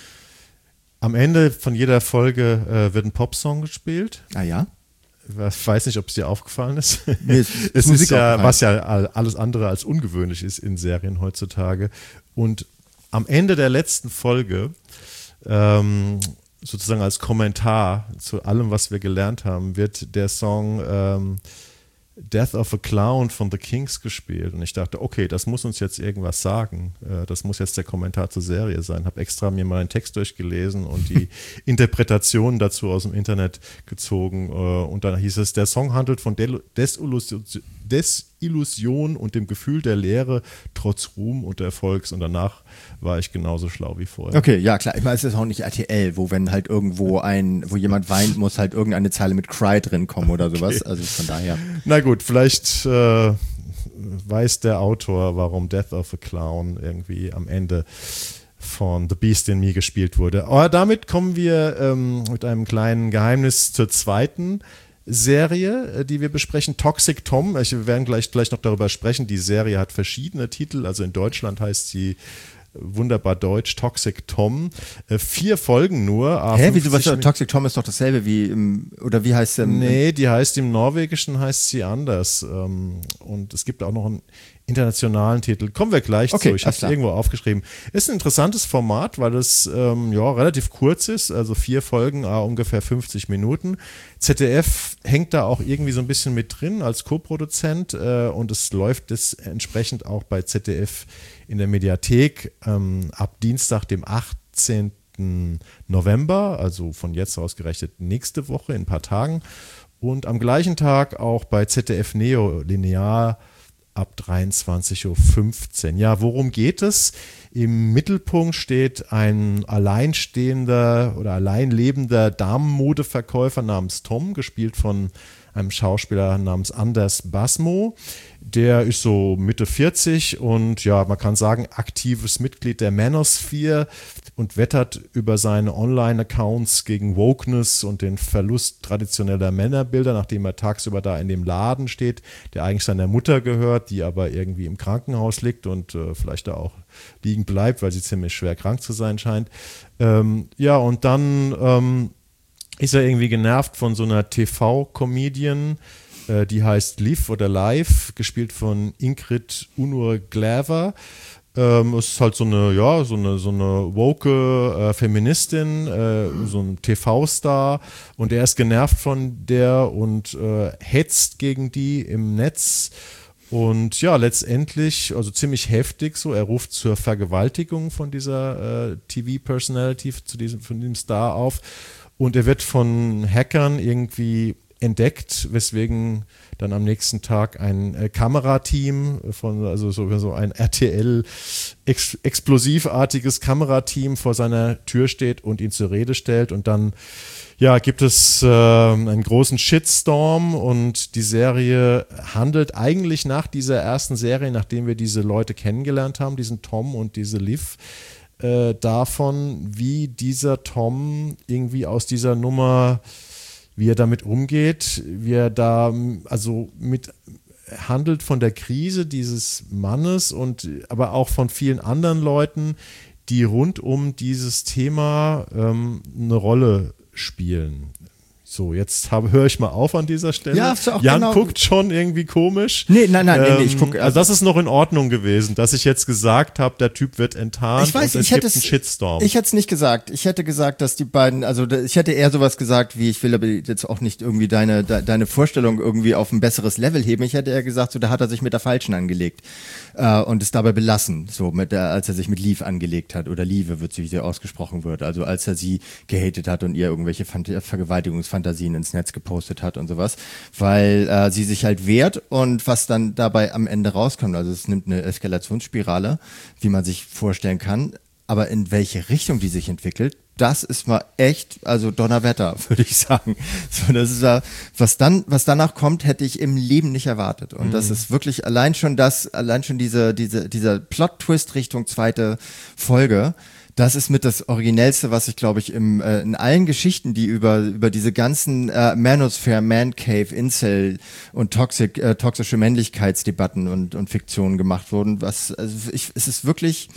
Am Ende von jeder Folge äh, wird ein Popsong gespielt. Ah ja? Ich weiß nicht, ob es dir aufgefallen ist. Nee, es es ist ist ja, was ja alles andere als ungewöhnlich ist in Serien heutzutage. Und am Ende der letzten Folge ähm, sozusagen als Kommentar zu allem, was wir gelernt haben, wird der Song ähm, Death of a Clown von The Kings gespielt. Und ich dachte, okay, das muss uns jetzt irgendwas sagen. Äh, das muss jetzt der Kommentar zur Serie sein. Habe extra mir mal einen Text durchgelesen und die Interpretationen dazu aus dem Internet gezogen. Äh, und dann hieß es, der Song handelt von Del- Desillusion, Desillusion und dem Gefühl der Leere trotz Ruhm und Erfolgs. Und danach war ich genauso schlau wie vorher. Okay, ja klar. Ich meine, es ist auch nicht R T L, wo wenn halt irgendwo ein, wo jemand weint, muss halt irgendeine Zeile mit Cry drin kommen oder sowas. Okay. Also von daher. Na gut, vielleicht äh, weiß der Autor, warum Death of a Clown irgendwie am Ende von The Beast in Me gespielt wurde. Aber damit kommen wir ähm, mit einem kleinen Geheimnis zur zweiten Serie, die wir besprechen, Toxic Tom. Wir werden gleich, gleich noch darüber sprechen. Die Serie hat verschiedene Titel. Also in Deutschland heißt sie wunderbar deutsch, Toxic Tom. Äh, vier Folgen nur. Hä, wieso, was, Toxic Tom ist doch dasselbe wie im, oder wie heißt der? Nee, die heißt im Norwegischen heißt sie anders. Ähm, und es gibt auch noch einen internationalen Titel. Kommen wir gleich okay, zu. Ich habe es irgendwo aufgeschrieben. Ist ein interessantes Format, weil es ähm, ja, relativ kurz ist, also vier Folgen, ah, ungefähr fünfzig Minuten. Z D F hängt da auch irgendwie so ein bisschen mit drin als Co-Produzent äh, und es läuft das entsprechend auch bei Z D F in der Mediathek ähm, ab Dienstag, dem achtzehnten November, also von jetzt ausgerechnet nächste Woche in ein paar Tagen und am gleichen Tag auch bei Z D F Neo linear ab dreiundzwanzig Uhr fünfzehn. Ja, worum geht es? Im Mittelpunkt steht ein alleinstehender oder alleinlebender Damenmodeverkäufer namens Tom, gespielt von einem Schauspieler namens Anders Basmo. Der ist so Mitte vierzig und ja, man kann sagen, aktives Mitglied der Manosphere und wettert über seine Online-Accounts gegen Wokeness und den Verlust traditioneller Männerbilder, nachdem er tagsüber da in dem Laden steht, der eigentlich seiner Mutter gehört, die aber irgendwie im Krankenhaus liegt und äh, vielleicht da auch liegen bleibt, weil sie ziemlich schwer krank zu sein scheint. Ähm, ja, und dann ähm, ist er irgendwie genervt von so einer T V-Comedian, äh, die heißt Liv oder Live, gespielt von Ingrid Unur-Gläver. Ähm, es ist halt so eine, ja, so eine, so eine woke äh, Feministin, äh, so ein T V-Star und er ist genervt von der und äh, hetzt gegen die im Netz Und ja, letztendlich, also ziemlich heftig so, er ruft zur Vergewaltigung von dieser äh, T V-Personality, zu diesem, von diesem Star auf. Und er wird von Hackern irgendwie entdeckt, weswegen dann am nächsten Tag ein äh, Kamerateam von, also so, so ein R T L-explosivartiges Kamerateam vor seiner Tür steht und ihn zur Rede stellt. Und dann ja, gibt es äh, einen großen Shitstorm und die Serie handelt eigentlich nach dieser ersten Serie, nachdem wir diese Leute kennengelernt haben, diesen Tom und diese Liv, äh, davon, wie dieser Tom irgendwie aus dieser Nummer, wie er damit umgeht, wie er da also mit handelt von der Krise dieses Mannes und aber auch von vielen anderen Leuten, die rund um dieses Thema ähm, eine Rolle spielen. So, jetzt höre ich mal auf an dieser Stelle. Ja, hast du auch Jan genau. guckt schon irgendwie komisch. Nee, nein, nein, ähm, nee, nee, ich gucke. Also das ist noch in Ordnung gewesen, dass ich jetzt gesagt habe, der Typ wird enttarnt Ich weiß, und es ich hätte gibt einen es, Shitstorm. ich hätte es nicht gesagt. Ich hätte gesagt, dass die beiden, also da- ich hätte eher sowas gesagt, wie ich will aber jetzt auch nicht irgendwie deine de, deine Vorstellung irgendwie auf ein besseres Level heben. Ich hätte eher gesagt, so da hat er sich mit der Falschen angelegt äh, und es dabei belassen, so mit der, als er sich mit Liv angelegt hat oder Liebe wird sie, wie sie ausgesprochen wird. Also als er sie gehatet hat und ihr irgendwelche Phant- Vergewaltigungsfantasien ins Netz gepostet hat und sowas, weil äh, sie sich halt wehrt und was dann dabei am Ende rauskommt, also es nimmt eine Eskalationsspirale, wie man sich vorstellen kann, aber in welche Richtung die sich entwickelt, das ist mal echt, also Donnerwetter, würde ich sagen. So, das ist ja, was dann, was danach kommt, hätte ich im Leben nicht erwartet. Und mhm. das ist wirklich allein schon das, allein schon diese, diese, dieser Plot-Twist Richtung zweite Folge. Das ist mit das Originellste, was ich, glaube ich, im, äh, in allen Geschichten, die über, über diese ganzen äh, Manosphere, Man Cave, Incel und toxic, äh, toxische Männlichkeitsdebatten und, und Fiktionen gemacht wurden. Was, also ich, es ist wirklich,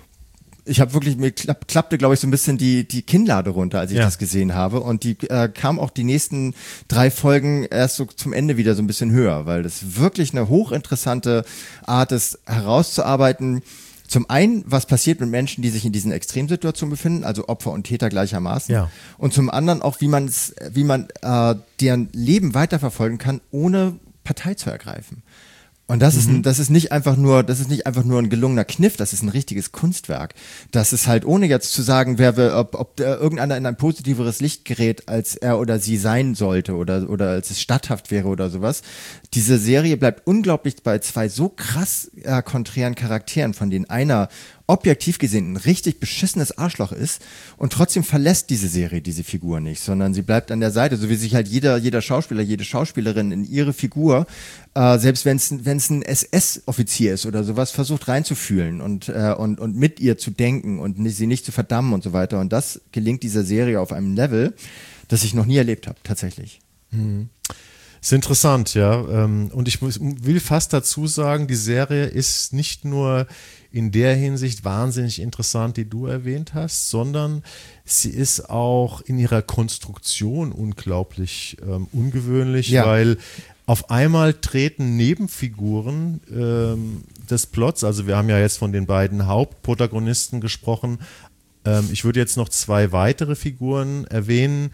ich habe wirklich, mir klapp, klappte, glaube ich, so ein bisschen die, die Kinnlade runter, als ich Ja. das gesehen habe. Und die äh, kam auch die nächsten drei Folgen erst so zum Ende wieder so ein bisschen höher, weil das wirklich eine hochinteressante Art ist, herauszuarbeiten. Zum einen, was passiert mit Menschen, die sich in diesen Extremsituationen befinden, also Opfer und Täter gleichermaßen. Ja. Und zum anderen auch, wie man es, wie man äh, deren Leben weiterverfolgen kann, ohne Partei zu ergreifen. Und das ist, ein, das ist nicht einfach nur, das ist nicht einfach nur ein gelungener Kniff, das ist ein richtiges Kunstwerk. Das ist halt, ohne jetzt zu sagen, wer wir, ob, ob äh, irgendeiner in ein positiveres Licht gerät, als er oder sie sein sollte oder, oder als es statthaft wäre oder sowas. Diese Serie bleibt unglaublich bei zwei so krass äh, konträren Charakteren, von denen einer objektiv gesehen ein richtig beschissenes Arschloch ist und trotzdem verlässt diese Serie diese Figur nicht, sondern sie bleibt an der Seite, so wie sich halt jeder, jeder Schauspieler, jede Schauspielerin in ihre Figur, äh, selbst wenn es wenn es ein S S-Offizier ist oder sowas, versucht reinzufühlen und, äh, und, und mit ihr zu denken und nicht, sie nicht zu verdammen und so weiter. Und das gelingt dieser Serie auf einem Level, das ich noch nie erlebt habe, tatsächlich. Mhm. Ist interessant, ja. Und ich muss, will fast dazu sagen, die Serie ist nicht nur in der Hinsicht wahnsinnig interessant, die du erwähnt hast, sondern sie ist auch in ihrer Konstruktion unglaublich ähm, ungewöhnlich, Ja. weil auf einmal treten Nebenfiguren ähm, des Plots, also wir haben ja jetzt von den beiden Hauptprotagonisten gesprochen, ähm, ich würde jetzt noch zwei weitere Figuren erwähnen,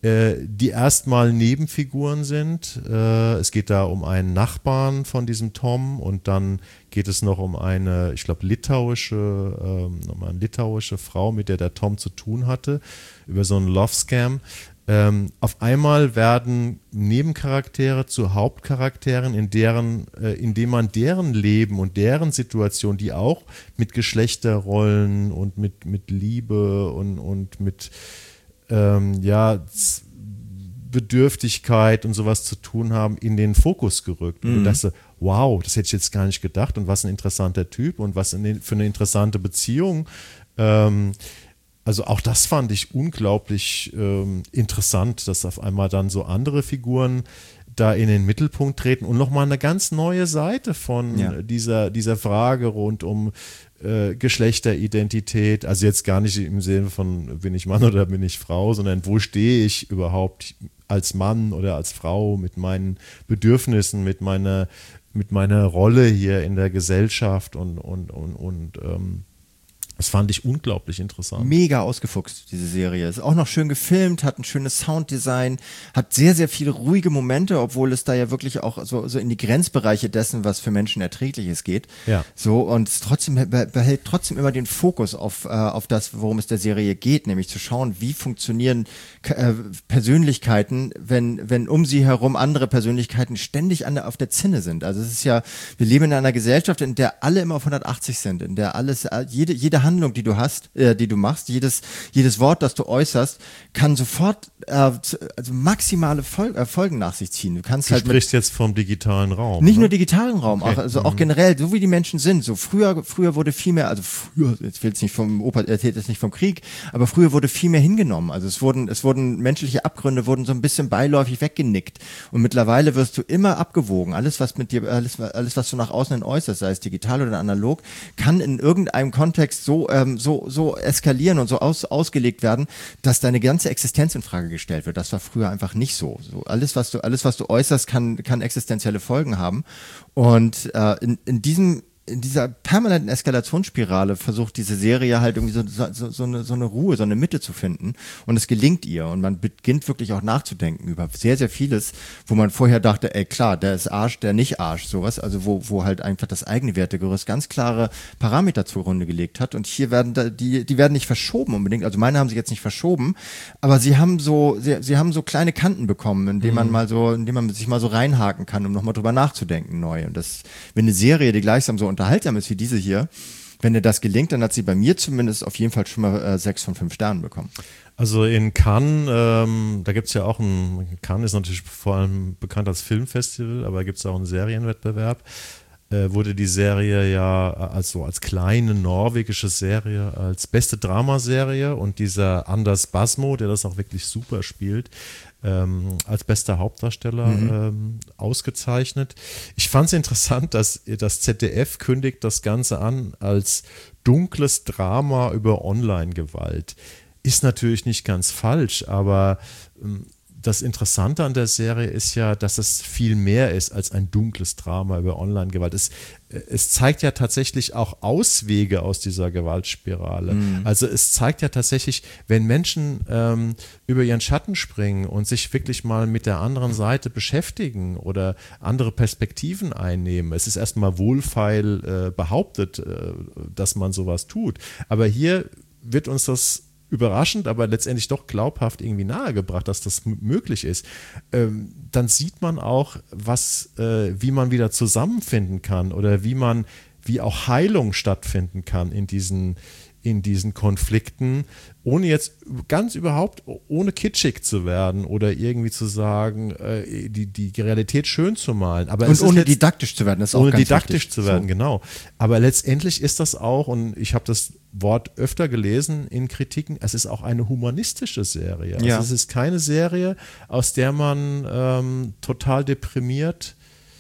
die erstmal Nebenfiguren sind. Es geht da um einen Nachbarn von diesem Tom und dann geht es noch um eine, ich glaube, litauische, ähm, eine litauische Frau, mit der der Tom zu tun hatte, über so einen Love-Scam. Ähm, auf einmal werden Nebencharaktere zu Hauptcharakteren, in deren, äh, indem man deren Leben und deren Situation, die auch mit Geschlechterrollen und mit, mit Liebe und, und mit Ähm, ja, Z- Bedürftigkeit und sowas zu tun haben, in den Fokus gerückt. Und Mhm. du dachte, wow, das hätte ich jetzt gar nicht gedacht und was ein interessanter Typ und was in, für eine interessante Beziehung. Ähm, also auch das fand ich unglaublich ähm, interessant, dass auf einmal dann so andere Figuren da in den Mittelpunkt treten und nochmal eine ganz neue Seite von Ja. dieser, dieser Frage rund um äh, Geschlechteridentität, also jetzt gar nicht im Sinne von bin ich Mann oder bin ich Frau, sondern wo stehe ich überhaupt als Mann oder als Frau mit meinen Bedürfnissen, mit meiner, mit meiner Rolle hier in der Gesellschaft und, und, und, und ähm, Das fand ich unglaublich interessant. Mega ausgefuchst, diese Serie. Ist auch noch schön gefilmt, hat ein schönes Sounddesign, hat sehr, sehr viele ruhige Momente, obwohl es da ja wirklich auch so, so in die Grenzbereiche dessen, was für Menschen Erträgliches geht. Ja. So, und es trotzdem behält trotzdem immer den Fokus auf, äh, auf das, worum es der Serie geht, nämlich zu schauen, wie funktionieren äh, Persönlichkeiten, wenn, wenn um sie herum andere Persönlichkeiten ständig an der, auf der Zinne sind. Also es ist ja, wir leben in einer Gesellschaft, in der alle immer auf hundertachtzig sind, in der alles, jede, jede Handlung, die du hast, äh, die du machst, jedes, jedes Wort, das du äußerst, kann sofort äh, also maximale Fol äh, Folgen nach sich ziehen. Du kannst du halt sprichst jetzt vom digitalen Raum. Nicht ne? nur digitalen Raum, Okay. auch, also mhm. auch generell, so wie die Menschen sind. So früher, früher wurde viel mehr, also früher, jetzt will es nicht vom Opa, erzählt es nicht vom Krieg, aber früher wurde viel mehr hingenommen. Also es wurden, es wurden menschliche Abgründe wurden so ein bisschen beiläufig weggenickt. Und mittlerweile wirst du immer abgewogen. Alles, was mit dir, alles, alles, was du nach außen hin äußerst, sei es digital oder analog, kann in irgendeinem Kontext so ähm, so so eskalieren und so aus, ausgelegt werden, dass deine ganze Existenz in Frage gestellt wird. Das war früher einfach nicht so. So alles, was du alles, was du äußerst, kann kann existenzielle Folgen haben. Und äh, in, in diesem in dieser permanenten Eskalationsspirale versucht diese Serie halt irgendwie so, so, so, eine, so eine Ruhe, so eine Mitte zu finden. Und es gelingt ihr. Und man beginnt wirklich auch nachzudenken über sehr, sehr vieles, wo man vorher dachte, ey klar, der ist Arsch, der nicht Arsch, sowas. Also wo, wo halt einfach das eigene Wertegerüst ganz klare Parameter zugrunde gelegt hat. Und hier werden da, die, die werden nicht verschoben unbedingt. Also meine haben sie jetzt nicht verschoben, aber sie haben so, sie, sie haben so kleine Kanten bekommen, indem man mhm. mal so, indem man sich mal so reinhaken kann, um nochmal drüber nachzudenken neu. Und das, wenn eine Serie, die gleichsam so unterhaltsam ist wie diese hier, wenn dir das gelingt, dann hat sie bei mir zumindest auf jeden Fall schon mal äh, sechs von fünf Sternen bekommen. Also in Cannes, ähm, da gibt es ja auch ein, Cannes ist natürlich vor allem bekannt als Filmfestival, aber gibt es auch einen Serienwettbewerb. Äh, wurde die Serie ja also als kleine norwegische Serie, als beste Dramaserie und dieser Anders Basmo, der das auch wirklich super spielt, ähm, als bester Hauptdarsteller mhm. ähm, ausgezeichnet. Ich fand es interessant, dass das Z D F kündigt das Ganze an als dunkles Drama über Online-Gewalt. Ist natürlich nicht ganz falsch, aber ähm, das Interessante an der Serie ist ja, dass es viel mehr ist als ein dunkles Drama über Online-Gewalt. Es, es zeigt ja tatsächlich auch Auswege aus dieser Gewaltspirale. Mhm. Also es zeigt ja tatsächlich, wenn Menschen ähm, über ihren Schatten springen und sich wirklich mal mit der anderen Seite beschäftigen oder andere Perspektiven einnehmen. Es ist erstmal wohlfeil äh, behauptet, äh, dass man sowas tut. Aber hier wird uns das überraschend, aber letztendlich doch glaubhaft irgendwie nahegebracht, dass das m- möglich ist. Ähm, dann sieht man auch, was, äh, wie man wieder zusammenfinden kann oder wie man, wie auch Heilung stattfinden kann in diesen, in diesen Konflikten, ohne jetzt ganz überhaupt, ohne kitschig zu werden oder irgendwie zu sagen, äh, die, die Realität schön zu malen. Aber und ohne didaktisch zu werden, das ist auch ohne ganz didaktisch wichtig. zu werden, so. Genau. Aber letztendlich ist das auch, und ich habe das Wort öfter gelesen in Kritiken, es ist auch eine humanistische Serie. Also ja. es ist keine Serie, aus der man ähm, total deprimiert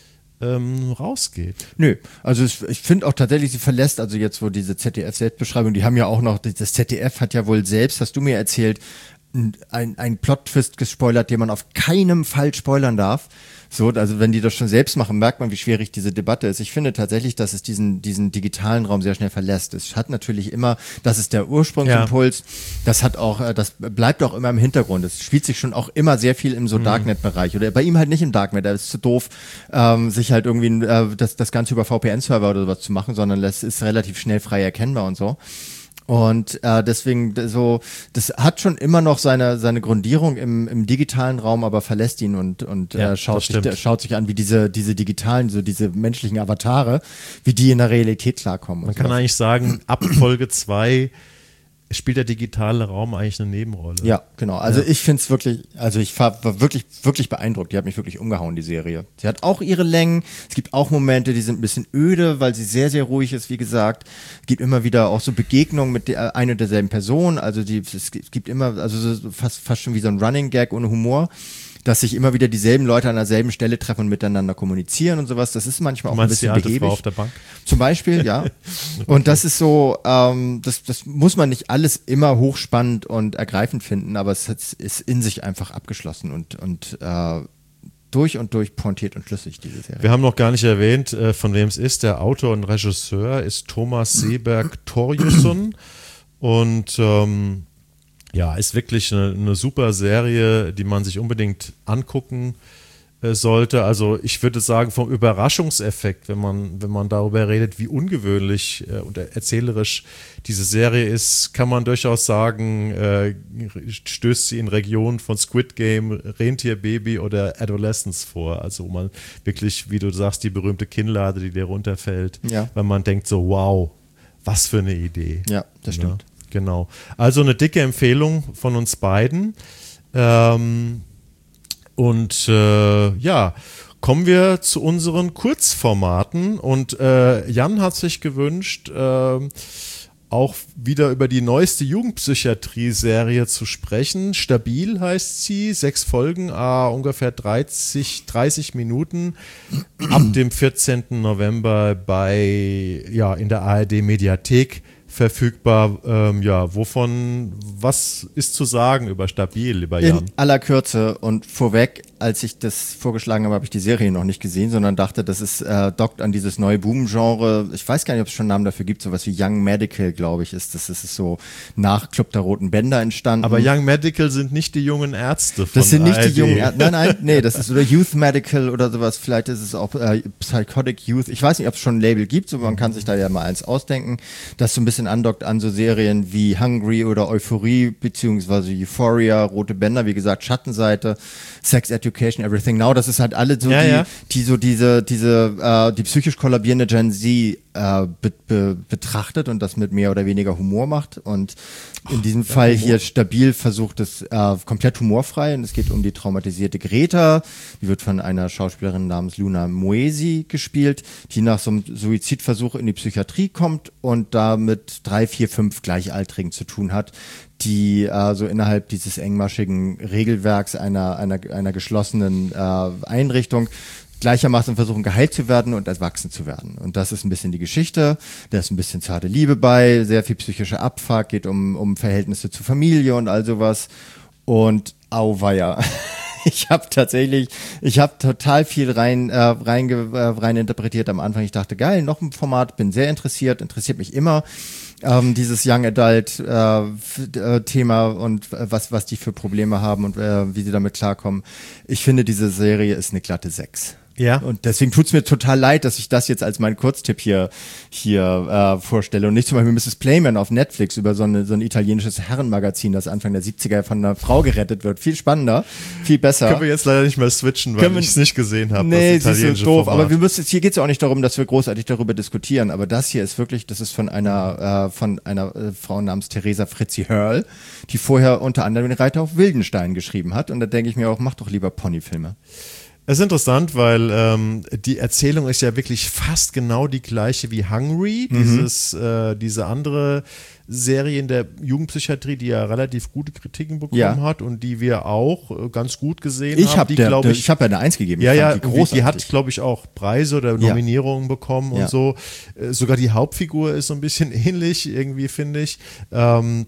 ähm, rausgeht. Nö, also es, ich finde auch tatsächlich, sie verlässt, also jetzt wo diese Z D F-Selbstbeschreibung, die haben ja auch noch, das Z D F hat ja wohl selbst, hast du mir erzählt, ein, ein Plot-Twist gespoilert, den man auf keinen Fall spoilern darf. So, also wenn die das schon selbst machen, merkt man, wie schwierig diese Debatte ist. Ich finde tatsächlich, dass es diesen, diesen digitalen Raum sehr schnell verlässt. Es hat natürlich immer, das ist der Ursprungsimpuls, ja. das hat auch, das bleibt auch immer im Hintergrund. Es spielt sich schon auch immer sehr viel im so Darknet-Bereich oder bei ihm halt nicht im Darknet. Er ist zu doof, ähm, sich halt irgendwie äh, das, das Ganze über V P N-Server oder sowas zu machen, sondern es ist relativ schnell frei erkennbar und so. Und äh, deswegen so, das hat schon immer noch seine seine Grundierung im im digitalen Raum, aber verlässt ihn und und ja, äh, schaut sich schaut sich an, wie diese diese digitalen, so diese menschlichen Avatare, wie die in der Realität klarkommen. Man und kann so. eigentlich sagen, ab Folge zwei spielt der digitale Raum eigentlich eine Nebenrolle. Ja, genau. Also ja. ich finde es wirklich, also ich war, war wirklich, wirklich beeindruckt. Die hat mich wirklich umgehauen, die Serie. Sie hat auch ihre Längen. Es gibt auch Momente, die sind ein bisschen öde, weil sie sehr, sehr ruhig ist, wie gesagt. Es gibt immer wieder auch so Begegnungen mit der, einer und derselben Person. Also die, es gibt immer, also so fast, fast schon wie so ein Running Gag ohne Humor, dass sich immer wieder dieselben Leute an derselben Stelle treffen und miteinander kommunizieren und sowas. Das ist manchmal auch ein bisschen die alte behäbig. Frau auf der Bank? Zum Beispiel, ja. Und das ist so, ähm, das, das muss man nicht alles immer hochspannend und ergreifend finden, aber es ist in sich einfach abgeschlossen und, und äh, durch und durch pointiert und schlüssig, diese Serie. Wir haben noch gar nicht erwähnt, äh, von wem es ist. Der Autor und Regisseur ist Thomas Seberg Torjussen und ähm, ja, ist wirklich eine, eine super Serie, die man sich unbedingt angucken äh, sollte. Also ich würde sagen, vom Überraschungseffekt, wenn man, wenn man darüber redet, wie ungewöhnlich äh, und erzählerisch diese Serie ist, kann man durchaus sagen, äh, stößt sie in Regionen von Squid Game, Rentierbaby oder Adolescence vor. Also wo man wirklich, wie du sagst, die berühmte Kinnlade, die dir runterfällt, ja. weil man denkt so, wow, was für eine Idee. Ja, das stimmt. Ja. Genau. Also eine dicke Empfehlung von uns beiden. Ähm, und äh, ja, kommen wir zu unseren Kurzformaten. Und äh, Jan hat sich gewünscht, äh, auch wieder über die neueste Jugendpsychiatrie-Serie zu sprechen. Stabil heißt sie, sechs Folgen, ah, ungefähr dreißig, dreißig Minuten ab dem vierzehnten November bei, ja, in der A R D-Mediathek verfügbar. Ähm, ja, wovon, was ist zu sagen über Stabil, lieber Jan? In aller Kürze und vorweg, als ich das vorgeschlagen habe, habe ich die Serie noch nicht gesehen, sondern dachte, das ist äh, dockt an dieses neue Boom-Genre. Ich weiß gar nicht, ob es schon einen Namen dafür gibt, sowas wie Young Medical, glaube ich, ist das. Das ist so nach Club der Roten Bänder entstanden. Aber Young Medical sind nicht die jungen Ärzte von Das sind nicht A R D. die jungen Ärzte. Nein, nein, nee, das ist oder Youth Medical oder sowas. Vielleicht ist es auch äh, Psychotic Youth. Ich weiß nicht, ob es schon ein Label gibt, so man kann sich da ja mal eins ausdenken, das so ein bisschen andockt an so Serien wie Hungry oder Euphorie, beziehungsweise Euphoria, Rote Bänder, wie gesagt, Schattenseite, Sex Education, Everything Now. Das ist halt alle so ja, die, ja. die so diese, diese, äh, die psychisch kollabierende Gen Z äh, be, be, betrachtet und das mit mehr oder weniger Humor macht. Und in diesem Ach, Fall hier Stabil versucht es äh, komplett humorfrei. Und es geht um die traumatisierte Greta. Die wird von einer Schauspielerin namens Luna Moesi gespielt, die nach so einem Suizidversuch in die Psychiatrie kommt und da mit drei, vier, fünf Gleichaltrigen zu tun hat, die äh, so innerhalb dieses engmaschigen Regelwerks einer, einer, einer geschlossenen äh, Einrichtung gleichermaßen versuchen, geheilt zu werden und erwachsen zu werden. Und das ist ein bisschen die Geschichte. Da ist ein bisschen zarte Liebe bei, sehr viel psychischer Abfuck, geht um, um Verhältnisse zur Familie und all sowas. Und auweia. Ich habe tatsächlich, ich habe total viel rein, äh, rein, äh, rein interpretiert am Anfang. Ich dachte, geil, noch ein Format, bin sehr interessiert, interessiert mich immer. Ähm, dieses Young Adult äh, äh, Thema und äh, was, was die für Probleme haben und äh, wie sie damit klarkommen. Ich finde, diese Serie ist eine glatte sechs. Ja. Und deswegen tut's mir total leid, dass ich das jetzt als meinen Kurztipp hier, hier äh, vorstelle und nicht zum Beispiel Misses Playman auf Netflix über so, eine, so ein italienisches Herrenmagazin, das Anfang der siebziger von einer Frau gerettet wird. Viel spannender, viel besser. Können wir jetzt leider nicht mehr switchen, weil ich es nicht gesehen habe. Nee, das ist so doof. Format. Aber wir müssen jetzt, hier geht's ja auch nicht darum, dass wir großartig darüber diskutieren. Aber das hier ist wirklich, das ist von einer, äh, von einer äh, Frau namens Theresa Fritzi Hörl, die vorher unter anderem den Reiter auf Wildenstein geschrieben hat. Und da denke ich mir auch, mach doch lieber Ponyfilme. Es ist interessant, weil ähm, die Erzählung ist ja wirklich fast genau die gleiche wie Hungry, mhm. dieses, äh, diese andere Serie in der Jugendpsychiatrie, die ja relativ gute Kritiken bekommen ja. hat und die wir auch äh, ganz gut gesehen ich haben. Hab die, der, ich, ich habe ja eine Eins gegeben. Ja, ich ja, die, großartig. die hat, glaube ich, auch Preise oder Nominierungen ja. bekommen und ja. so. Äh, sogar die Hauptfigur ist so ein bisschen ähnlich, irgendwie, finde ich. Ähm,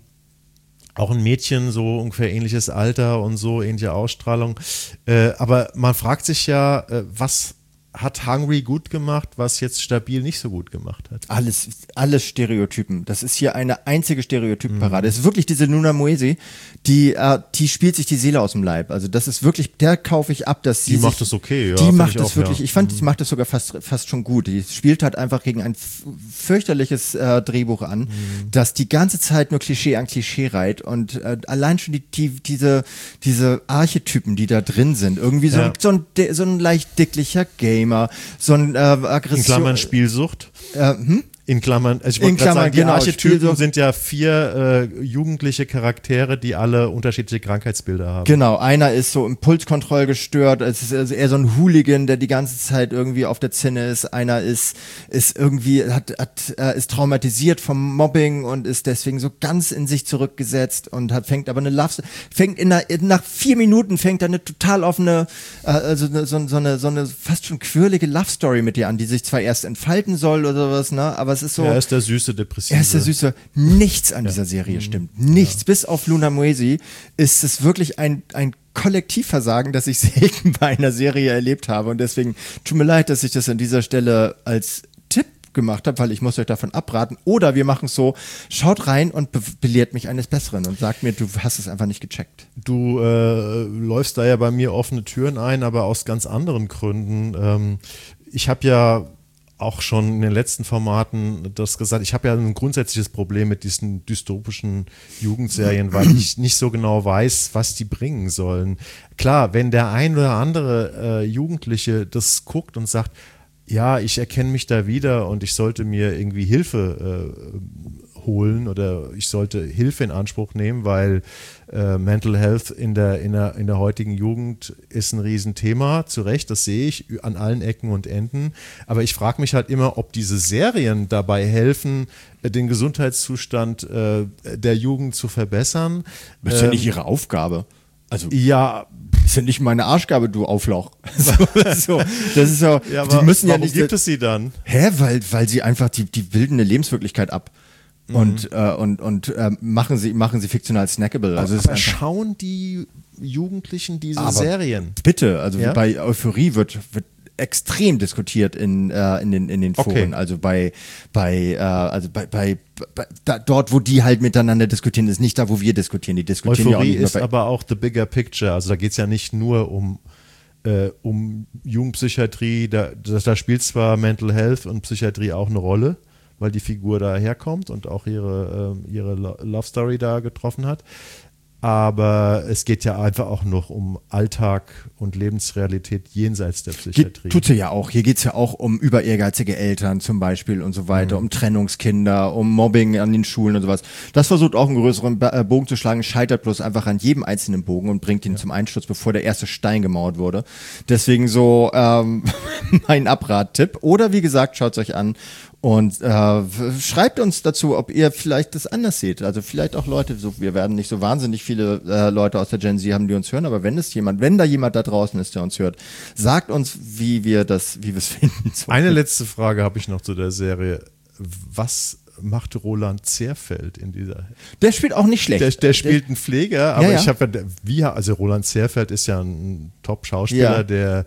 Auch ein Mädchen, so ungefähr ähnliches Alter und so, ähnliche Ausstrahlung. Äh, aber man fragt sich ja, äh, was hat Hungry gut gemacht, was jetzt Stabil nicht so gut gemacht hat? Alles, alles Stereotypen. Das ist hier eine einzige Stereotypenparade. Es mhm. ist wirklich diese Luna Moesi, die, äh, die spielt sich die Seele aus dem Leib. Also das ist wirklich, der kaufe ich ab, dass sie Die sich, macht das okay, ja. Die macht das auch, wirklich, ja. ich fand, mhm. die macht das sogar fast, fast schon gut. Die spielt halt einfach gegen ein fürchterliches äh, Drehbuch an, mhm. das die ganze Zeit nur Klischee an Klischee reiht und äh, allein schon die, die, diese, diese Archetypen, die da drin sind, irgendwie so, ja. ein, so, ein, so ein leicht dicklicher Gamer, so ein äh, Aggression. In Klammern Spielsucht. Äh, hm? In Klammern, also ich wollte gerade sagen, die genau, Archetypen Spielsucht. Sind ja vier äh, jugendliche Charaktere, die alle unterschiedliche Krankheitsbilder haben. Genau, einer ist so Impulskontroll gestört, es ist also eher so ein Hooligan, der die ganze Zeit irgendwie auf der Zinne ist. Einer ist ist irgendwie hat, hat äh, ist traumatisiert vom Mobbing und ist deswegen so ganz in sich zurückgesetzt und hat fängt aber eine Love fängt in, einer, in nach vier Minuten fängt er eine total offene äh, also eine, so, so eine so eine fast schon quirlige Love Story mit dir an, die sich zwar erst entfalten soll oder sowas, ne, aber das ist so. Er ist der süße Depressive. Er ist der süße. Nichts an ja. dieser Serie stimmt. Nichts. Ja. Bis auf Luna Moesi ist es wirklich ein, ein Kollektivversagen, das ich selten bei einer Serie erlebt habe. Und deswegen tut mir leid, dass ich das an dieser Stelle als Tipp gemacht habe, weil ich muss euch davon abraten. Oder wir machen es so, schaut rein und be- belehrt mich eines Besseren und sagt mir, du hast es einfach nicht gecheckt. Du äh, läufst da ja bei mir offene Türen ein, aber aus ganz anderen Gründen. Ähm, ich habe ja auch schon in den letzten Formaten das gesagt, ich habe ja ein grundsätzliches Problem mit diesen dystopischen Jugendserien, weil ich nicht so genau weiß, was die bringen sollen. Klar, wenn der ein oder andere äh, Jugendliche das guckt und sagt, ja, ich erkenne mich da wieder und ich sollte mir irgendwie Hilfe äh, holen oder ich sollte Hilfe in Anspruch nehmen, weil äh, Mental Health in der, in, der, in der heutigen Jugend ist ein Riesenthema, zu Recht, das sehe ich an allen Ecken und Enden, aber ich frage mich halt immer, ob diese Serien dabei helfen, den Gesundheitszustand äh, der Jugend zu verbessern. Das ist ja nicht ihre Aufgabe. Also ja, ist ja nicht meine Arschgabe, du Auflauch. So, so, das ist so, ja, die müssen ja warum nicht. Gibt es sie dann? Hä, weil, weil sie einfach die, die bilden eine Lebenswirklichkeit ab. Mhm. Und, äh, und, und äh, machen sie, machen sie fiktional snackable. Also aber es ist einfach, schauen die Jugendlichen diese aber Serien? Bitte, also ja? bei Euphorie wird, wird extrem diskutiert in, äh, in den, in den Foren. Okay. Also bei, bei, äh, also bei, bei, bei da, dort, wo die halt miteinander diskutieren, ist nicht da, wo wir diskutieren. Die diskutieren Euphorie ja auch nicht ist aber auch the bigger picture. Also da geht es ja nicht nur um, äh, um Jugendpsychiatrie. Da, da, da spielt zwar Mental Health und Psychiatrie auch eine Rolle, weil die Figur da herkommt und auch ihre, äh, ihre Love Story da getroffen hat. Aber es geht ja einfach auch noch um Alltag und Lebensrealität jenseits der Psychiatrie. Tut sie ja auch. Hier geht es ja auch um über ehrgeizige Eltern zum Beispiel und so weiter, mhm. um Trennungskinder, um Mobbing an den Schulen und sowas. Das versucht auch einen größeren Bogen zu schlagen, scheitert bloß einfach an jedem einzelnen Bogen und bringt ihn ja. zum Einsturz, bevor der erste Stein gemauert wurde. Deswegen so ähm, mein Abrat-Tipp. Oder wie gesagt, schaut es euch an. Und äh, schreibt uns dazu, ob ihr vielleicht das anders seht. Also vielleicht auch Leute, so, wir werden nicht so wahnsinnig viele äh, Leute aus der Gen Z haben, die uns hören, aber wenn es jemand, wenn da jemand da draußen ist, der uns hört, sagt uns, wie wir das, wie wir es finden. So. Eine letzte Frage habe ich noch zu der Serie. Was macht Roland Zerfeld in dieser? Der spielt auch nicht schlecht. Der, der spielt einen Pfleger, aber ja, ja. ich habe ja, wie, also Roland Zerfeld ist ja ein Top-Schauspieler, ja. der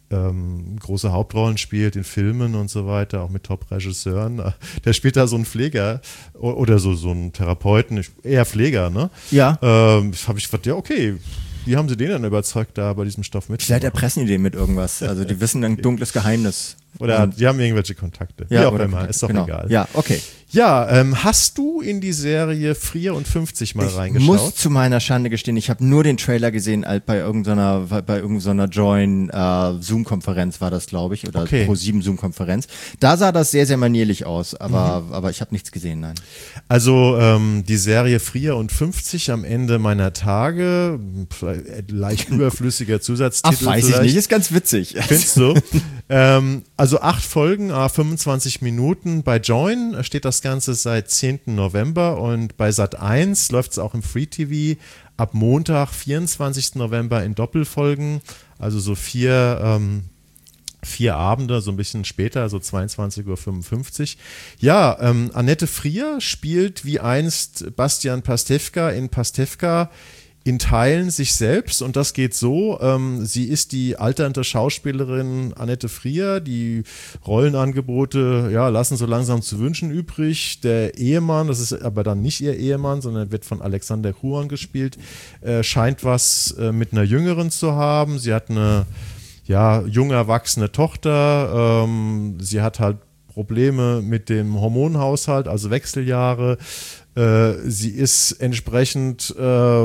Ähm, große Hauptrollen spielt in Filmen und so weiter, auch mit Top-Regisseuren. Der spielt da so einen Pfleger oder so, so einen Therapeuten, eher Pfleger, ne? Ja. Ähm, habe ich gedacht, ja, okay, wie haben sie den dann überzeugt, da bei diesem Stoff mitzumachen? Vielleicht erpressen die den mit irgendwas. Also die wissen ein dunkles Geheimnis. Oder die haben irgendwelche Kontakte. Ja, wie auch immer, Kontakte. Ist doch genau. egal. Ja, okay. Ja, ähm, hast du in die Serie vierundfünfzig mal ich reingeschaut? Ich muss zu meiner Schande gestehen, ich habe nur den Trailer gesehen, halt bei irgendeiner, bei irgendeiner Join äh, Zoom-Konferenz war das, glaube ich, oder okay. Pro sieben Zoom-Konferenz. Da sah das sehr, sehr manierlich aus, aber, mhm. aber ich habe nichts gesehen, nein. Also ähm, die Serie vierundfünfzig am Ende meiner Tage, leicht überflüssiger Zusatztitel. Ach, weiß vielleicht. ich nicht, ist ganz witzig. Findest du? ähm, also acht Folgen, fünfundzwanzig Minuten. Bei Join steht das Ganze seit zehnten November und bei Sat eins läuft es auch im Free T V ab Montag, vierundzwanzigsten November in Doppelfolgen, also so vier, ähm, vier Abende, so ein bisschen später, so zweiundzwanzig Uhr fünfundfünfzig. Ja, ähm, Annette Frier spielt wie einst Bastian Pastewka in Pastewka in Teilen sich selbst und das geht so, ähm, sie ist die alternde Schauspielerin Annette Frier, die Rollenangebote ja, lassen so langsam zu wünschen übrig, der Ehemann, das ist aber dann nicht ihr Ehemann, sondern wird von Alexander Huon gespielt, äh, scheint was äh, mit einer Jüngeren zu haben, sie hat eine ja, junge erwachsene Tochter, ähm, sie hat halt Probleme mit dem Hormonhaushalt, also Wechseljahre, äh, sie ist entsprechend äh,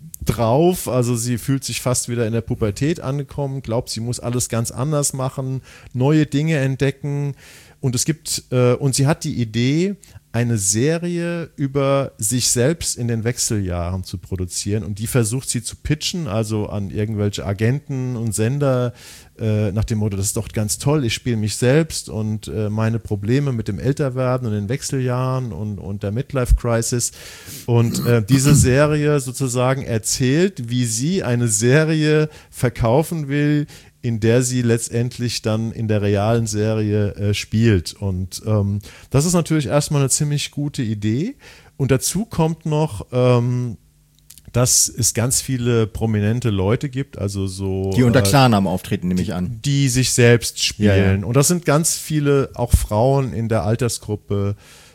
drauf, also sie fühlt sich fast wieder in der Pubertät angekommen, glaubt, sie muss alles ganz anders machen, neue Dinge entdecken und es gibt, äh, und sie hat die Idee, eine Serie über sich selbst in den Wechseljahren zu produzieren und die versucht sie zu pitchen, also an irgendwelche Agenten und Sender äh, nach dem Motto, das ist doch ganz toll, ich spiele mich selbst und äh, meine Probleme mit dem Älterwerden und den Wechseljahren und, und der Midlife-Crisis und äh, diese Serie sozusagen erzählt, wie sie eine Serie verkaufen will, in der sie letztendlich dann in der realen Serie äh, spielt. Und ähm, das ist natürlich erstmal eine ziemlich gute Idee. Und dazu kommt noch, ähm, dass es ganz viele prominente Leute gibt, also so die unter äh, Klarnamen auftreten, nehme ich an. Die sich selbst spielen. Ja, ja. Und das sind ganz viele, auch Frauen in der Altersgruppe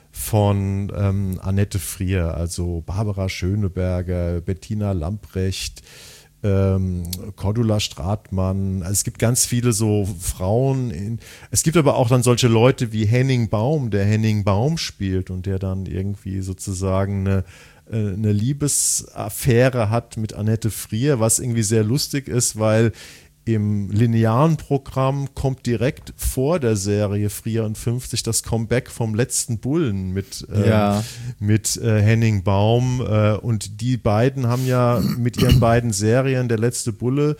von ähm, Annette Frier, also Barbara Schöneberger, Bettina Lamprecht, ähm, Cordula Stratmann. Also es gibt ganz viele so Frauen. In, es gibt aber auch dann solche Leute wie Henning Baum, der Henning Baum spielt und der dann irgendwie sozusagen eine eine Liebesaffäre hat mit Annette Frier, was irgendwie sehr lustig ist, weil im linearen Programm kommt direkt vor der Serie vierundfünfzig das Comeback vom letzten Bullen mit, äh, Ja. mit äh, Henning Baum äh, und die beiden haben ja mit ihren beiden Serien Der letzte Bulle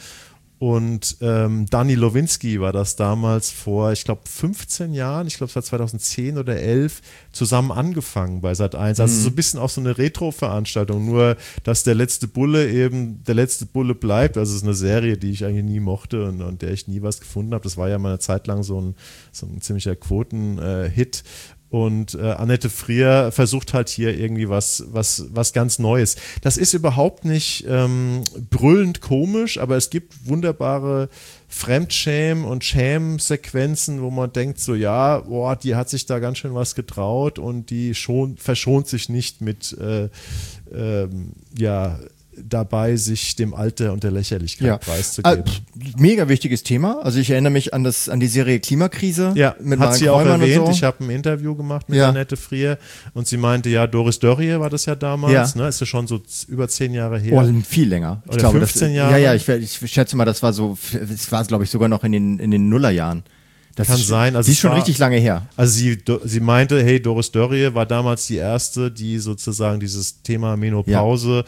und ähm, Dani Lowinski war das damals vor, ich glaube, fünfzehn Jahren, ich glaube, es war zweitausendzehn oder elf, zusammen angefangen bei Sat eins. Also Mhm. so ein bisschen auch so eine Retro-Veranstaltung, nur dass Der letzte Bulle eben Der letzte Bulle bleibt. Also es ist eine Serie, die ich eigentlich nie mochte und, und der ich nie was gefunden habe. Das war ja mal eine Zeit lang so ein, so ein ziemlicher Quoten-Hit. Und äh, Annette Frier versucht halt hier irgendwie was, was, was ganz Neues. Das ist überhaupt nicht ähm, brüllend komisch, aber es gibt wunderbare Fremdschäm- und Schäm-Sequenzen, wo man denkt so, ja, boah, die hat sich da ganz schön was getraut und die schon, verschont sich nicht mit, äh, ähm, ja, dabei, sich dem Alter und der Lächerlichkeit Ja. preiszugeben. Äh, mega wichtiges Thema. Also ich erinnere mich an das an die Serie Klimakrise. Ja, mit hat Mark sie auch Reumann und erwähnt. so. Ich habe ein Interview gemacht mit Ja. Annette Frier und sie meinte, ja, Doris Dörrie war das ja damals, Ja. ne? Ist ja schon so z- über zehn Jahre her. Oh, viel länger. Ich Oder glaube, fünfzehn das, Jahre? Ja, ja, ich, ich schätze mal, das war so, es war, glaube ich, sogar noch in den, in den Nullerjahren. Das Kann ist, sein. Also die es ist schon war- richtig lange her. Also sie, do- sie meinte, hey, Doris Dörrie war damals die erste, die sozusagen dieses Thema Menopause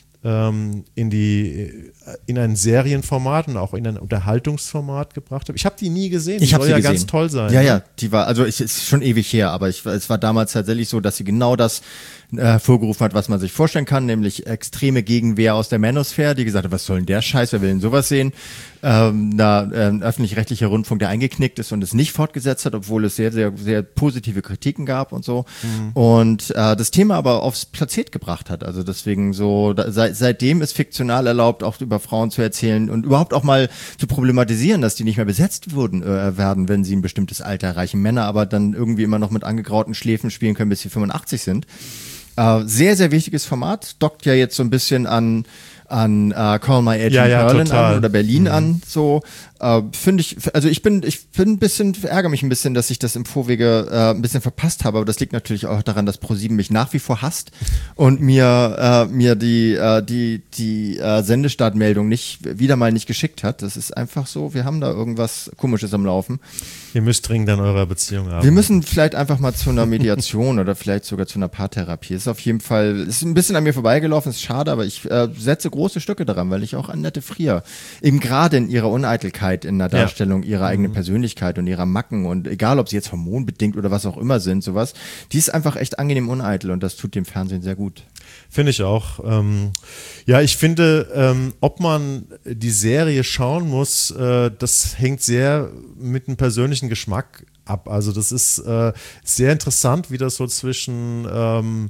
ähm, in die in ein Serienformat und auch in ein Unterhaltungsformat gebracht hat. Ich habe die nie gesehen. Ich Die habe soll sie ja gesehen. ganz toll sein. Ja, ne? ja, die war, also es ist schon ewig her, aber ich, es war damals tatsächlich so, dass sie genau das äh, hervorgerufen hat, was man sich vorstellen kann, nämlich extreme Gegenwehr aus der Manosphere, die gesagt hat, was soll denn der Scheiß, wer will denn sowas sehen? Ähm, da ähm, öffentlich-rechtlicher Rundfunk, der eingeknickt ist und es nicht fortgesetzt hat, obwohl es sehr, sehr, sehr positive Kritiken gab und so. Mhm. Und äh, das Thema aber aufs Plazet gebracht hat. Also deswegen so, da, seit, seitdem ist fiktional erlaubt, auch über Frauen zu erzählen und überhaupt auch mal zu problematisieren, dass die nicht mehr besetzt wurden, äh, werden, wenn sie ein bestimmtes Alter erreichen. Männer aber dann irgendwie immer noch mit angegrauten Schläfen spielen können, bis sie fünfundachtzig sind. Äh, sehr, sehr wichtiges Format. Dockt ja jetzt so ein bisschen an an äh, Call My Agent Ja, ja, Berlin total. an oder Berlin Mhm. an. So äh, finde ich, also ich bin, ich bin ein bisschen, ärgere mich ein bisschen, dass ich das im Vorwege äh, ein bisschen verpasst habe, aber das liegt natürlich auch daran, dass ProSieben mich nach wie vor hasst und mir äh, mir die äh, die die äh, Sendestartmeldung nicht wieder mal nicht geschickt hat. Das ist einfach so, wir haben da irgendwas Komisches am Laufen. Ihr müsst dringend an eurer Beziehung arbeiten. Wir müssen vielleicht einfach mal zu einer Mediation oder vielleicht sogar zu einer Paartherapie. Ist auf jeden Fall, ist ein bisschen an mir vorbeigelaufen, ist schade, aber ich äh, setze große Stücke daran, weil ich auch Annette Frier eben gerade in ihrer Uneitelkeit in der Ja. Darstellung ihrer eigenen Persönlichkeit und ihrer Macken und egal, ob sie jetzt hormonbedingt oder was auch immer sind, sowas, die ist einfach echt angenehm uneitel und das tut dem Fernsehen sehr gut. Finde ich auch. Ähm, ja, ich finde, ähm, ob man die Serie schauen muss, äh, das hängt sehr mit dem persönlichen Geschmack ab. Also das ist äh, sehr interessant, wie das so zwischen ähm,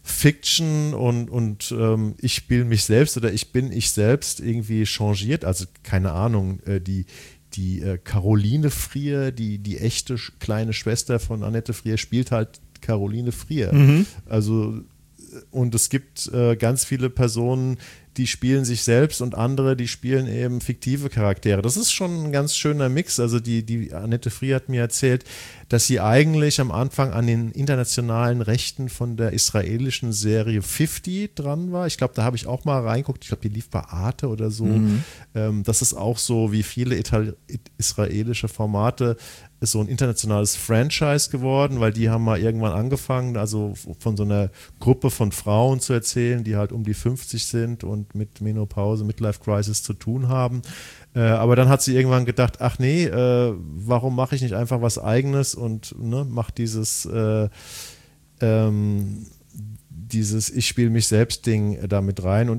Fiction und, und ähm, ich spiele mich selbst oder ich bin ich selbst irgendwie changiert. Also keine Ahnung, äh, die die äh, Caroline Frier, die, die echte sch- kleine Schwester von Annette Frier, spielt halt Caroline Frier. Also und es gibt äh, ganz viele Personen, die spielen sich selbst und andere, die spielen eben fiktive Charaktere. Das ist schon ein ganz schöner Mix. Also die, die Annette Frier hat mir erzählt, dass sie eigentlich am Anfang an den internationalen Rechten von der israelischen Serie fünfzig dran war. Ich glaube, da habe ich auch mal reingeguckt. Ich glaube, die lief bei Arte oder so. Mhm. Ähm, das ist auch so wie viele Ital- israelische Formate ist so ein internationales Franchise geworden, weil die haben mal irgendwann angefangen, also von so einer Gruppe von Frauen zu erzählen, die halt um die fünfzig sind und mit Menopause, Midlife Crisis zu tun haben. Äh, aber dann hat sie irgendwann gedacht, ach nee, äh, warum mache ich nicht einfach was Eigenes und ne, mache dieses äh, ähm, dieses Ich spiele mich selbst Ding da mit rein und ich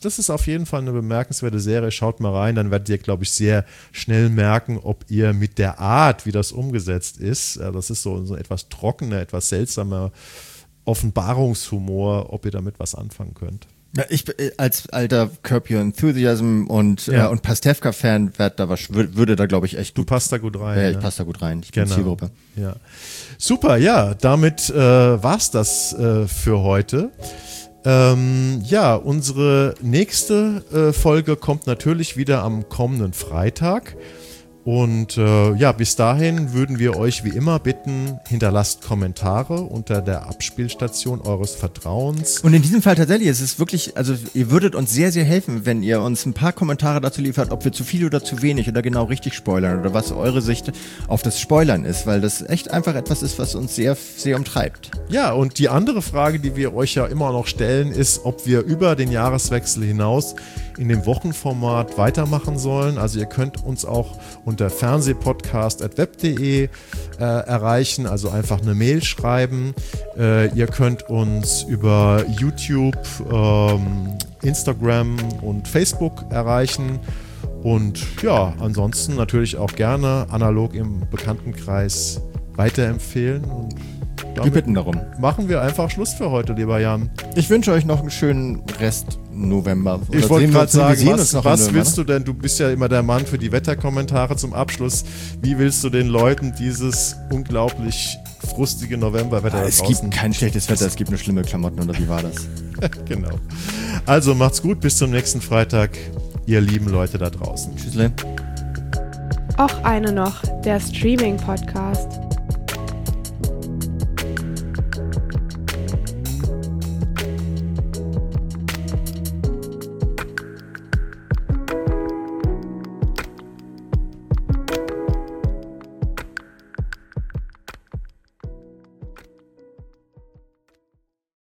das ist auf jeden Fall eine bemerkenswerte Serie. Schaut mal rein, dann werdet ihr, glaube ich, sehr schnell merken, ob ihr mit der Art, wie das umgesetzt ist, ja, das ist so, so etwas trockener, etwas seltsamer Offenbarungshumor, ob ihr damit was anfangen könnt. Ja, ich als alter Curb Your Enthusiasm und, ja. äh, und Pastewka-Fan werd da was, würde da, glaube ich, echt gut. Du passt da gut rein. Ja, ich ne? passe da gut rein. Ich genau. bin Zielgruppe. Ja. Super, ja, damit äh, war's das äh, für heute. Ähm, ja, unsere nächste äh, Folge kommt natürlich wieder am kommenden Freitag. Und äh, ja, bis dahin würden wir euch wie immer bitten, hinterlasst Kommentare unter der Abspielstation eures Vertrauens. Und in diesem Fall tatsächlich, es ist wirklich, also ihr würdet uns sehr, sehr helfen, wenn ihr uns ein paar Kommentare dazu liefert, ob wir zu viel oder zu wenig oder genau richtig spoilern oder was eure Sicht auf das Spoilern ist, weil das echt einfach etwas ist, was uns sehr, sehr umtreibt. Ja, und die andere Frage, die wir euch ja immer noch stellen, ist, ob wir über den Jahreswechsel hinaus in dem Wochenformat weitermachen sollen. Also ihr könnt uns auch unter fernsehpodcast at web punkt de äh, erreichen, also einfach eine Mail schreiben. Äh, ihr könnt uns über YouTube, ähm, Instagram und Facebook erreichen. Und ja, ansonsten natürlich auch gerne analog im Bekanntenkreis weiterempfehlen. Und wir bitten darum. Machen wir einfach Schluss für heute, lieber Jan. Ich wünsche euch noch einen schönen Rest November. Oder ich wollte gerade sagen, was, was November, willst du denn? Du bist ja immer der Mann für die Wetterkommentare zum Abschluss. Wie willst du den Leuten dieses unglaublich frustige Novemberwetter ah, da es draußen? Es gibt kein schlechtes Wetter, es gibt nur schlimme Klamotten, oder wie war das? Genau. Also macht's gut, bis zum nächsten Freitag, ihr lieben Leute da draußen. Tschüssle. Auch eine noch, der Streaming-Podcast.